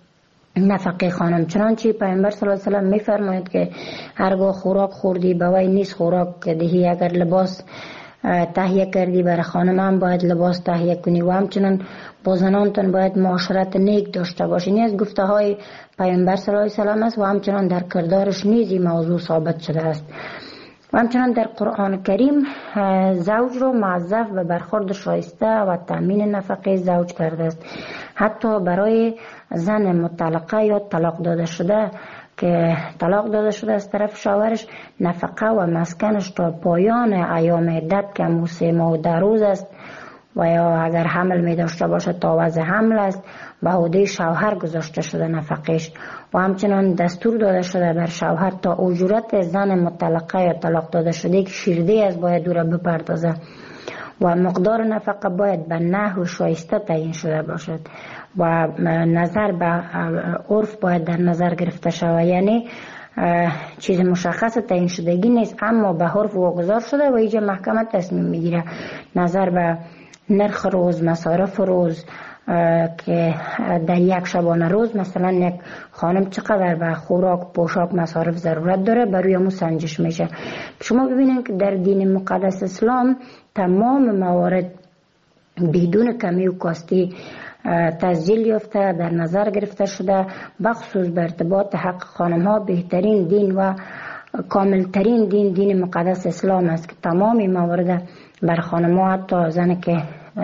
نفقه خانم، چنانچه پیامبر صلی الله علیه و سلم میفرماید که هرگاه خوراک خوردی به وی نیز خوراک دهی، اگر لباس تهیه کردی برای خانم هم باید لباس تهیه کنی و همچنان با زنانتون باید معاشرت نیک داشته باشین. از گفته های پیامبر صلی الله علیه و سلم است و همچنان در کردارش نیز این موضوع ثابت شده است. و همچنان در قرآن کریم زوج رو موظف به برخورد شایسته و تامین نفقه زوج کرده است. حتی برای زن مطلقه یا طلاق داده شده که طلاق داده شده از طرف شوهرش، نفقه و مسکنش تا پایان ایام عدت که 3 ماه و 10 روز است و یا اگر حمل می داشته باشه تا وضع حمل است به عهده شوهر گذاشته شده نفقش. و همچنان دستور داده شده بر شوهر تا اجورت زن مطلقه یا طلاق داده شده که شیرده از باید او را بپردازه و مقدار نفقه باید به نحو شایسته تعیین شده باشد و نظر به عرف باید در نظر گرفته شود. یعنی چیز مشخص تعیین شدگی نیست اما به عرف واگذار شده و اینجا محکمه تصمیم میگیره نظر به نرخ روز، مصارف روز که در یک شبانه روز مثلا یک خانم چقدر به خوراک، پوشاک، مصارف ضرورت داره بروی همون سنجش میشه. شما ببینید که در دین مقدس اسلام تمام موارد بدون کمی و کاستی تسجیل یافته در نظر گرفته شده، بخصوص به ارتباط حق خانم ها بهترین دین و کاملترین دین مقدس اسلام است که تمام موارد بر خانم ها، حتی زنی که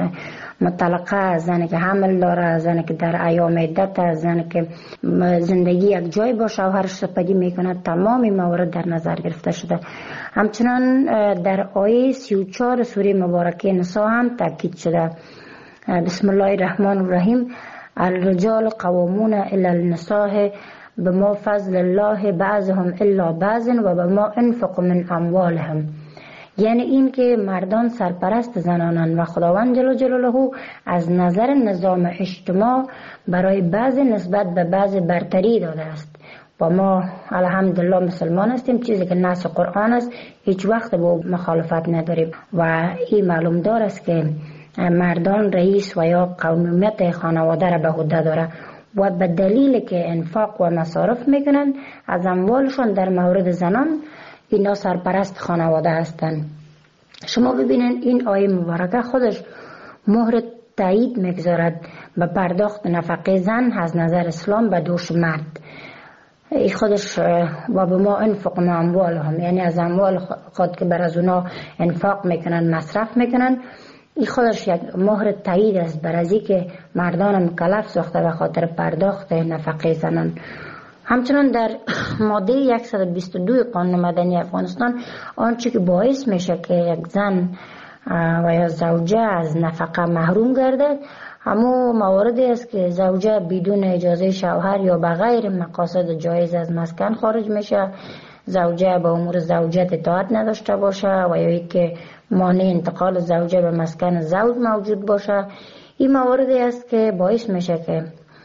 مطلقه، زنی که حمل داره، زنی که در ایام عدت، زنی که زندگی یک جای با شوهرش سپری میکنه، تمام موارد در نظر گرفته شده. همچنان در آیه 34 سوره مبارکه نساء هم تاکید شده. بسم الله الرحمن الرحیم: الرجال قوامون علی النساء بما فضل الله بعضهم الا بعض و بما انفقوا من اموالهم. یعنی این که مردان سرپرست زنانند و خداوند جل جلاله از نظر نظام اجتماع برای بعض نسبت به بعض برتری داده است و ما الحمدلله مسلمان هستیم، چیزی که نص قرآن است هیچ وقت با مخالفت نداریم و این معلوم دار است که مردان رئیس و یا قومیت خانواده را به عهده داره و به دلیل که انفاق و مصارف میکنن از اموالشان در مورد زنان اینا سرپرست خانواده هستند. شما ببینید این آیه مبارکه خودش مهر تایید میگذارد به پرداخت نفقه زن از نظر اسلام به دوش مرد. این خودش و به ما انفقنا اموالهم، یعنی از اموال خود که بر از اونا انفاق میکنن، مصرف میکنن، این خودش یک مهر تایید است بر ازی که مردان مکلف ساخته به خاطر پرداخت نفقه زنان. همچنان در ماده 122 قانون مدنی افغانستان آنچه که باعث میشه که یک زن و یا زوجه از نفقه محروم گردد همون مواردی است که زوجه بدون اجازه شوهر یا بغیر مقاصد جایز از مسکن خارج میشه، زوجه به امور زوجت اطاعت نداشته باشه و یا ای که مانع انتقال زوجه به مسکن زوج موجود باشه. این مواردی است که باعث میشه که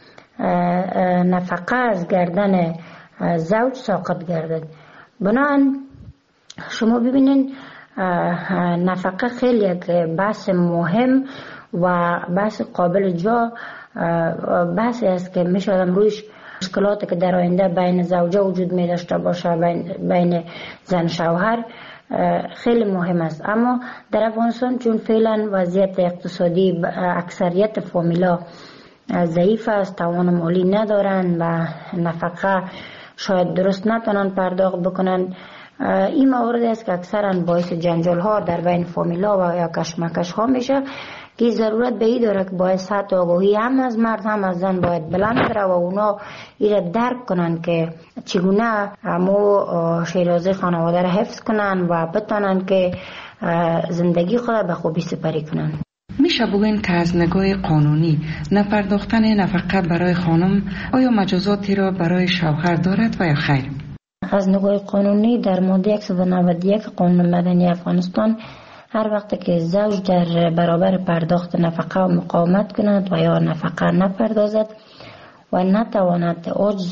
نفقه از گردن زوج ساقط گردد. بنابراین شما ببینید نفقه خیلی یک بحث مهم و بحث قابل جا بحثی است که میشه رویش مشکلاتی که در آینده بین زوجه وجود می داشته باشه، بین زن شوهر خیلی مهم است. اما در افغانستان چون فعلا وضعیت اقتصادی اکثریت فامیلا ضعیف است، توان مالی ندارن و نفقه شاید درست نتونن پرداخت بکنن. این موارد است که اکثرا باعث جنجال ها در بین فامیلا و یا کشمکش ها میشه که ضرورت به این داره که باید سطح آگاهی هم از مرد هم از زن باید بلند بره و اونا ایره درک کنن که چگونه همو شیرازی خانواده را حفظ کنن و بتونن که زندگی خود به خوبی سپری کنن. میشه بگوین که از نگاه قانونی نپرداختن نفقه برای خانم آیا مجازاتی را برای شوهر دارد و یا خیر؟ از نگاه قانونی در ماده 191 قانون مدنی افغانستان هر وقت که زوج در برابر پرداخت نفقه و مقاومت کند و یا نفقه نپردازد و نتواند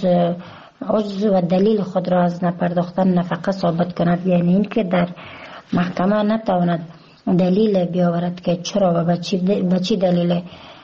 عجز و دلیل خود را از نپرداختن نفقه ثابت کند، یعنی این که در محکمه نتواند دلیل بیاورد که چرا و به چی دلیل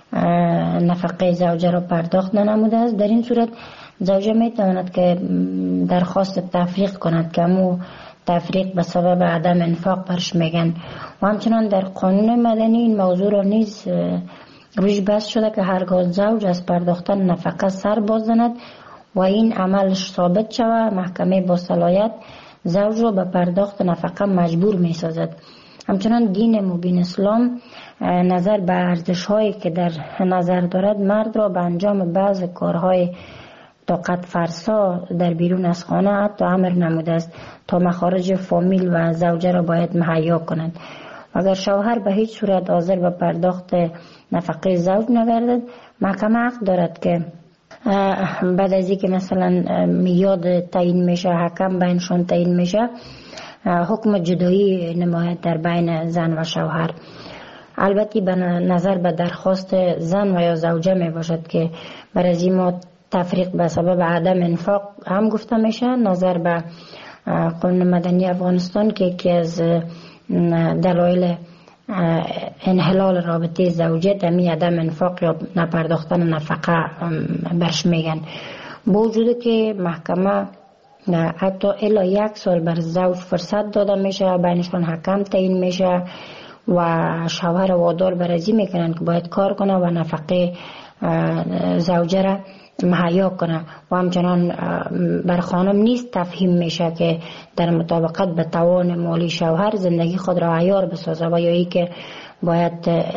نفقه زوجه را پرداخت ننموده است، در این صورت زوجه می تواند که درخواست تفریق کند که همو تفریق به سبب عدم انفاق برش میگن. و همچنان در قانون مدنی این موضوع را نیز روش بحث شده که هرگاه زوج از پرداختن نفقه سر باز زند و این عملش ثابت شود، محکمه با صلاحیت زوج را به پرداخت نفقه مجبور می سازد. همچنان دین مبین اسلام نظر به ارزش هایی که در نظر دارد مرد را به انجام بعض کارهای طاقت فرسا در بیرون از خانه حتی امر نموده است تا مخارج فامیل و زوجه را باید مهیا کند. اگر شوهر به هیچ صورت حاضر به پرداخت نفقه زوج نگردد، محکمه حق دارد که بعد از اینکه مثلا میاد تعیین میشه، حکم بینشان تعیین میشه، حکم جدایی نماید در بین زن و شوهر. البته به نظر به درخواست زن و یا زوجه می باشد که برای ما تفریق به سبب عدم انفاق هم گفته میشه. نظر به قانون مدنی افغانستان که یکی از دلایل انحلال رابطه زوجه دمی عدم انفاق یا نپرداختن نفقه برش میگن. با وجود که محکمه حتی الا 1 سال بر زوج فرصت داده میشه، بینشون حکم تعیین میشه و شوهر وادار برازی میکنن که باید کار کنه و نفقه زوجه را مهیا کنه و همچنان بر خانم نیست تفهیم میشه که در مطابقت به توان مالی شوهر زندگی خود را عیار بسازه و یا ای که باید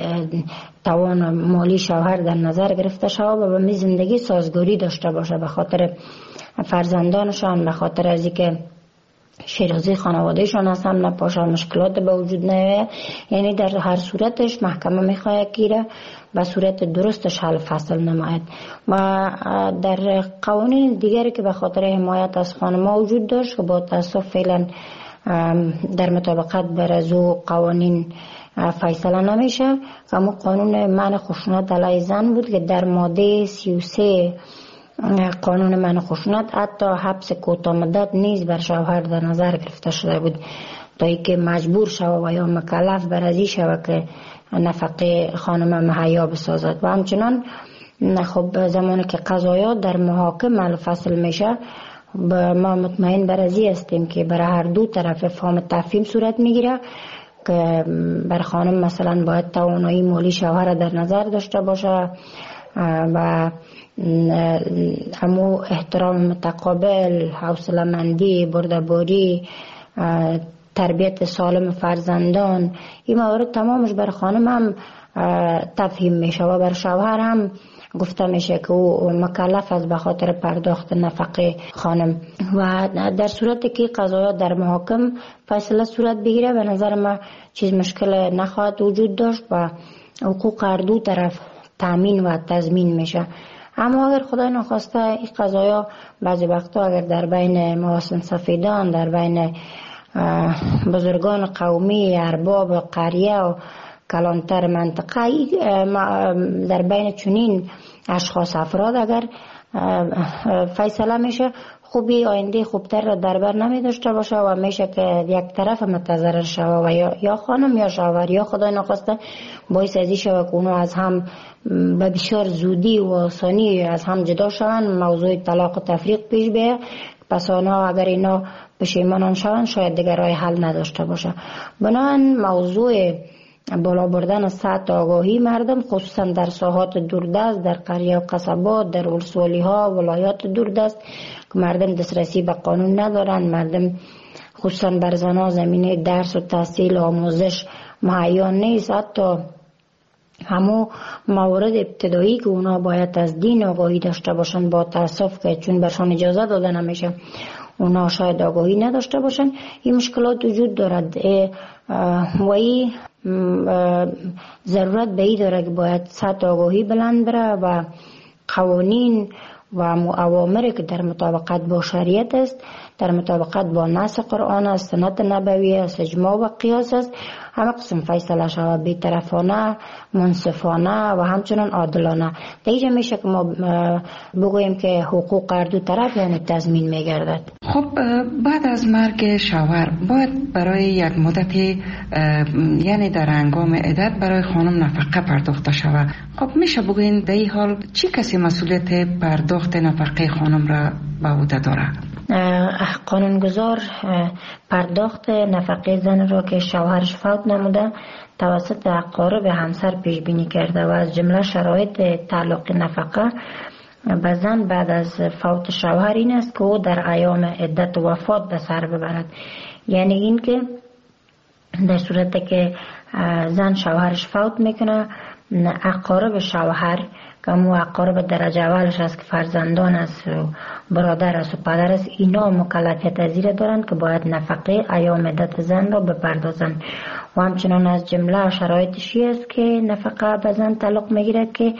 توان مالی شوهر در نظر گرفته شود و به زندگی سازگاری داشته باشه به خاطر فرزندانشان، به خاطر از اینکه شیرازی خانوادهشان از هم نپاشه، مشکلات به وجود نیاید. یعنی در هر صورتش محکمه میخواهد که به صورت درستش حل فصل نماید. و در قوانین دیگری که به خاطر حمایت از خانم‌ها وجود داشت که با تاسف فعلا در مطابقت بر از قوانین فیصله نمیشه، اما قانون منع خشونت علیه زن بود که در ماده 33 قانون منع خشونت حتی حبس کوتاه مدت نیز بر شوهر در نظر گرفته شده بود تا اینکه مجبور شود و یا مکلف بر ازی شود که نفقه خانم مهیا بسازد. و همچنان خب زمانی که قضایا در محاکمه فصل میشه، ما مطمئن بر ازی هستیم که برای هر دو طرف فهم تفهیم صورت میگیره که بر خانم مثلا باید توانایی مالی شوهر در نظر داشته باشه و همو احترام متقابل، حوصله مندی، بردباری، تربیت سالم فرزندان، این موارد تمامش بر خانم هم تفهیم میشه و بر شوهر هم گفته میشه که او مکلف است به خاطر پرداخت نفقه خانم. و در صورتی که قضایا در محاکم فیصله صورت بگیره به نظر ما چیز مشکل نخواهد وجود داشت و حقوق هر دو طرف تامین و تضمین میشه. اما اگر خدای نخواسته این قضایا بعضی وقتا اگر در بین محاسن سفیدان، در بین بزرگان قومی، ارباب قریه و کلانتر منطقه، در بین چنین اشخاص افراد اگر فیصله میشه، خوبی آینده خوبتر را در بر نمی داشته باشه و میشه که یک طرف متضرر شوه و یا خانم یا شوهر یا خدای نخواسته باعث ازی شوه که اونو از هم به بسیار زودی و آسانی از هم جدا شوند، موضوع طلاق و تفریق پیش بیه. پس آنها اگر اینا پشیمان شوند شاید دیگر راه حل نداشته باشه. بنابراین موضوع بالا بردن سطح آگاهی مردم، خصوصا در ساحات دوردست، در قریه و قصبات، در ولسوالی ها، ولایات دوردست که مردم دسترسی به قانون ندارن. مردم خصوصا بر زنان زمینه درس و تحصیل و آموزش مهیا نیست. حتی همو موارد ابتدایی که اونا باید از دین آگاهی داشته باشن، با تاسف که چون برشان اجازه داده نمیشه اونا شاید آگاهی نداشته باشن. این مشکلات وجود دارد و این ضرورت به این داره که باید سطح آگاهی بلند بره و قوانین و اوامری که در مطابقت با شریعت است، در مطابقت با نص قرآن است، سنت نبوی است، اجماع و قیاس است، همه قسم فیصله شود بی‌طرفانه، منصفانه و همچنان عادلانه. دیگه میشه که ما بگوییم که حقوق هر دو طرف یعنی تضمین میگردد. خب بعد از مرگ شوهر باید برای یک مدتی یعنی در هنگام عدت برای خانم نفقه پرداخته شود. خب میشه بگوین در این حال چی کسی مسئولیت پرداخت نفقه خانم را به عهده داره؟ قانونگذار پرداخت نفقه زن را که شوهرش فوت نموده توسط اقارب همسر پیش بینی کرده و از جمله شرایط تعلق نفقه به زن بعد از فوت شوهر این است که او در ایام عدت و وفات به سر ببرد. یعنی این که در صورتی که زن شوهرش فوت میکنه، اقارب شوهر که مو اقارب درجه اولش است که فرزندان است و برادر است و پدر است، اینا مکلفیت پذیر دارند که باید نفقه ایام عدت زن را بپردازند. و همچنان از جمله شرایطشی است که نفقه به زن تعلق میگیرد که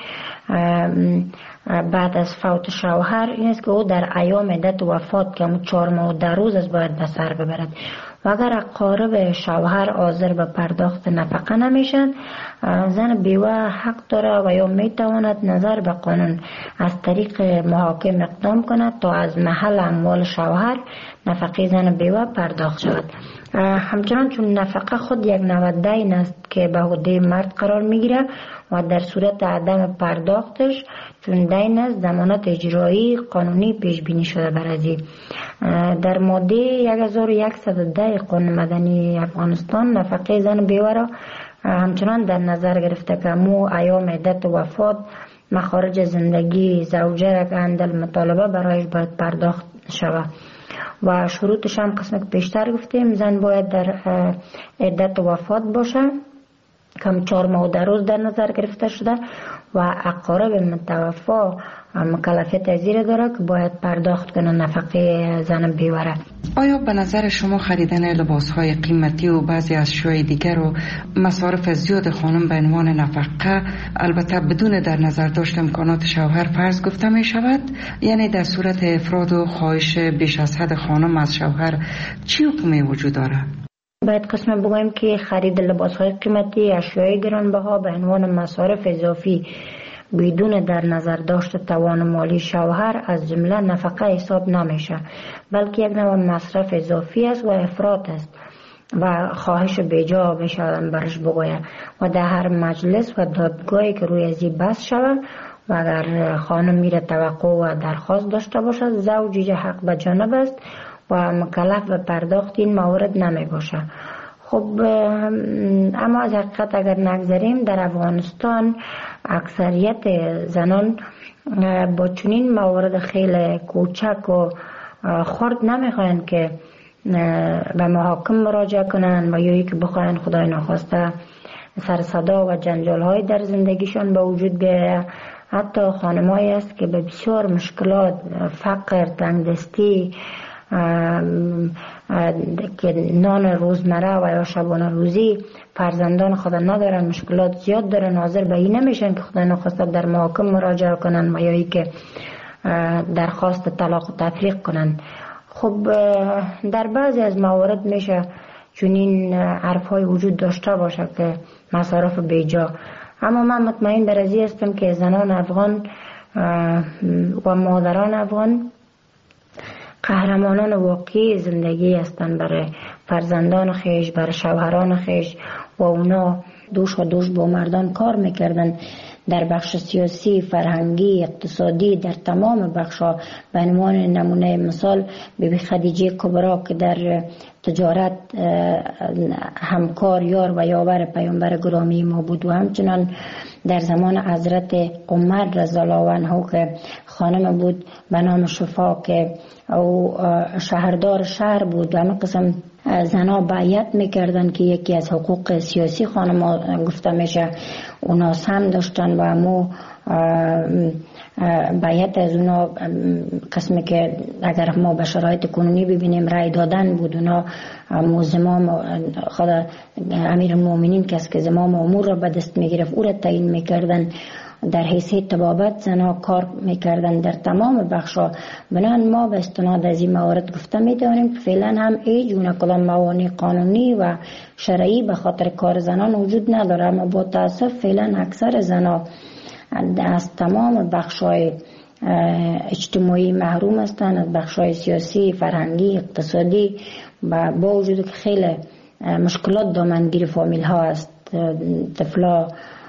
بعد از فوت شوهر این است که او در ایام عدت وفات که 4 ماه و 10 روز است باید به سر ببرد. و اگر اقارب شوهر حاضر به پرداخت نفقه نمیشن، زن بیوه حق داره و یا میتواند نظر به قانون از طریق محاکم اقدام کند تا از محل اموال شوهر نفقه زن بیوه پرداخت شود. همچنان چون نفقه خود یک نوع دین است که به عهده مرد قرار میگیره و در صورت عدم پرداختش چون دین است ضمانت اجرایی قانونی پیش بینی شده بر ازی. در ماده 1110 قانون مدنی افغانستان نفقه زن بیوه را همچنان در نظر گرفته که مو ایام عدت و وفات مخارج زندگی زوجه را که اندل مطالبه برایش باید پرداخت شود و شروطش هم قسم که پیشتر گفتیم زن باید در عدت و وفات باشه کم 4 ماه و 10 روز در نظر گرفته شده و اقارب متوفا مکلفیت پذیر داره که باید پرداخت کنه نفقه زن بیوه. آیا به نظر شما خریدن لباس‌های قیمتی و بعضی اشیاء دیگر و مصارف زیاد خانم به عنوان نفقه البته بدون در نظر داشت امکانات شوهر فرض گفته می شود؟ یعنی در صورت افراد و خواهش بیش از حد خانم از شوهر چی حکمی وجود داره؟ باید قسم بگویم که خرید لباس‌های قیمتی، اشیاء گرانبها به عنوان مصارف اضافی بدون در نظر داشت توان مالی شوهر از جمله نفقه حساب نمیشه، بلکه یک نوع مصرف اضافی است و افراط است و خواهش بیجا بشه برش بگوید و در هر مجلس و دادگاهی که روی ازی بحث شود و اگر خانم میره توقع و درخواست داشته باشد زوجی حق به جانب است و مکلف به پرداخت این موارد نمی باشه. خب اما از حقیقت اگر نگذاریم در افغانستان اکثریت زنان با چنین موارد خیلی کوچک و خرد نمیخواین که به محاکم مراجعه کنن و یا که بخواین خدای نخواسته سر صدا و جنجال های در زندگیشان به وجود بیاید. حتی خانمایی است که به بسیار مشکلات فقر، تنگدستی که نان روزمره و یا شبانه روزی فرزندان خود ندارن، مشکلات زیاد دارن، حاضر به این نمیشن که خدا نخواسته در محاکم مراجعه کنن و یا ای که درخواست طلاق و تفریق کنن. خب در بعضی از موارد میشه چنین حرفای وجود داشته باشه که مصارف بیجا، اما من مطمئن بر ازی هستم که زنان افغان و مادران افغان قهرمانان واقعی زندگی هستند برای فرزندان خیش، برای شوهران خیش و اونا دوش و دوش با مردان کار میکردن. در بخش سیاسی، فرهنگی، اقتصادی، در تمام بخش‌ها. به عنوان نمونه مثال بیبی خدیجه کبرا که در تجارت همکار، یار و یاور پیامبر گرامی ما بود، و همچنان در زمان حضرت عمر رضی الله عنه که خانم بود به نام شفا که او شهردار شهر بود و همه قسم زنا بیعت میکردن که یکی از حقوق سیاسی خانم گفته میشه اونا هم داشتن و همو بیعت از اونا قسمی که اگر ما به شرایط کنونی ببینیم رای دادن بود. اونا زمام خود امیر المؤمنین کس که زمام امور را به دست میگرفت او را تعیین میکردن، در حیثیت طبابت زنا کار میکردن در تمام بخشا. بنان ما به استناد از این موارد گفته میتونیم که فعلا هم هیچ گونه کدام موانع قانونی و شرعی به خاطر کار زنان وجود نداره، اما با تاسف فعلا اکثر زنا از تمام بخشای اجتماعی محروم هستند، از بخشای سیاسی، فرهنگی، اقتصادی، و با وجود که خیلی مشکلات دامنگیر فامیل ها است. طفلا،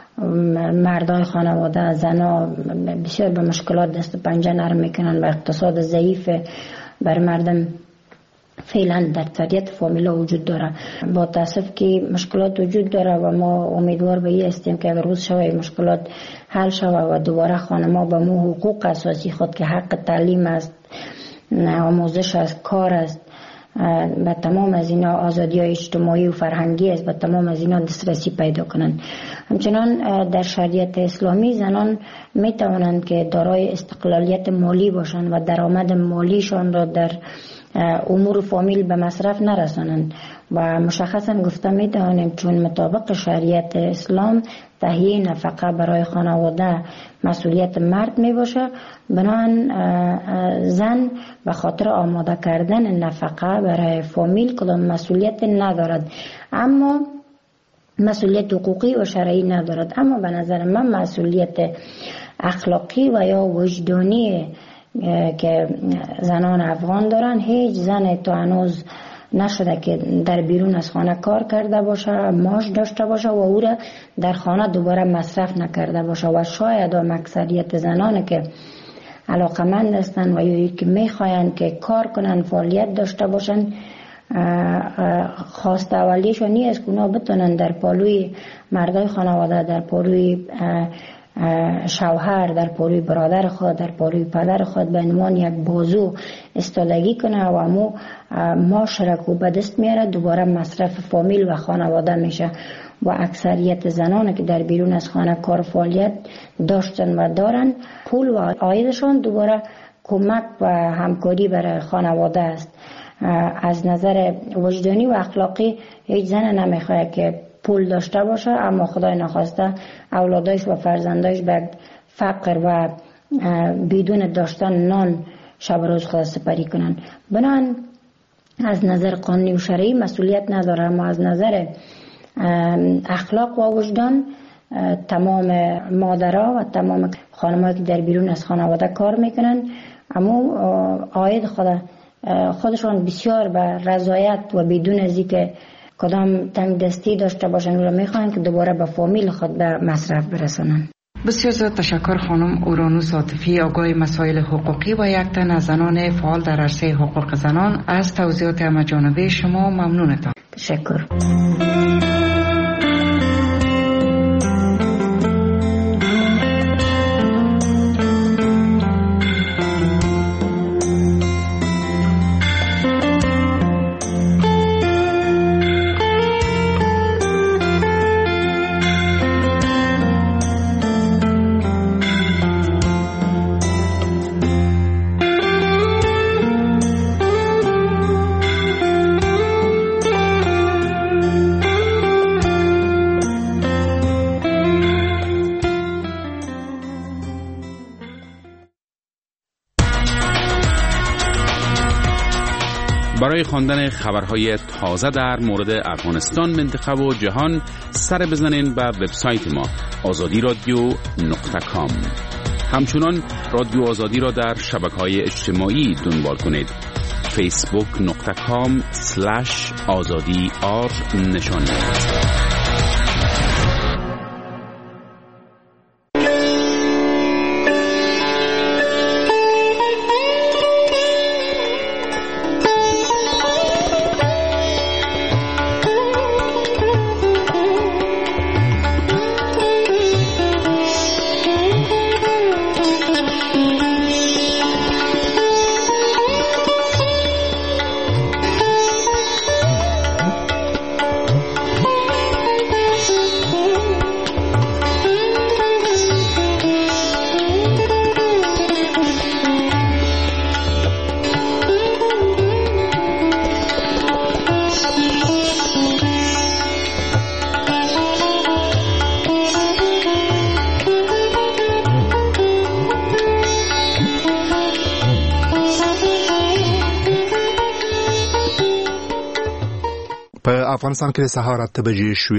مردای خانواده، زنا بسیار به مشکلات دست پنجه نرم میکنن و اقتصاد ضعیف بر مردم فعلا در طبیعت فامیلا وجود داره. با تاسف که مشکلات وجود داره و ما امیدوار به این هستیم که اگر روز شوه مشکلات حل شوه و دوباره خانما به مو حقوق اساسی خود که حق تعلیم است، آموزش است، کار است، به تمام از اینا آزادی های اجتماعی و فرهنگی است، به تمام از اینا دسترسی پیدا کنند. همچنان در شریعت اسلامی زنان می توانند که دارای استقلالیت مالی باشند و درآمد مالیشان را در امور فامیل به مصرف نرسانند و مشخصا گفته می توانیم چون مطابق شریعت اسلام تهیه نفقه برای خانواده مسئولیت مرد می باشه، بنابراین زن به خاطر آماده کردن نفقه برای فامیل کدام مسئولیت ندارد، اما مسئولیت حقوقی و شرعی ندارد. اما به نظر من مسئولیت اخلاقی و یا وجدانی که زنان افغان دارن، هیچ زن تا هنوز نشده که در بیرون از خانه کار کرده باشه، معاش داشته باشه و او را در خانه دوباره مصرف نکرده باشه. و شاید هم اکثریت زنان که علاقمند هستن و یا که میخواین که کار کنن، فعالیت داشته باشن، خواست اولیشون نیست که اونا بتونن در پالوی مردای خانواده، در پالوی شوهر، در پالوی برادر خود، در پالوی پدر خود به عنوان یک بازو استادگی کنه و امو معاشرت به دست میاره، دوباره مصرف فامیل و خانواده میشه. و اکثریت زنان که در بیرون از خانه کار فعالیت داشتن و دارن، پول و عایدشان دوباره کمک و همکاری برای خانواده است. از نظر وجدانی و اخلاقی هیچ زن نمیخواد که پول داشته باشه اما خدای نخواسته اولادایش و فرزندایش به فقر و بدون داشتن نان شب روز خود سپری کنن. بنان از نظر قانونی و شرعی مسئولیت نداره، اما از نظر اخلاق و وجدان تمام مادرها و تمام خانم‌ها که در بیرون از خانواده کار میکنن اما عاید خودشان بسیار به رضایت و بدون از اینکه کدام تنگ دستی داشته باشن رو میخوان که دوباره به فامیل خود به مصرف برسانن. بسیار زیاد تشکر خانم اورانوس عاطفی، آگاه مسائل حقوقی و یک تن از زنان فعال در عرصه حقوق زنان. از توضیحات همه‌جانبه شما ممنونتم. تشکر. برای خواندن خبرهای تازه در مورد افغانستان، منطقه و جهان سر بزنین به وبسایت ما azadiradio.com. همچنان رادیو آزادی را در شبکه‌های اجتماعی دنبال کنید. facebook.com/azadi_r نشان دهید. افغانستان کې د سهار 8 بجې شوې.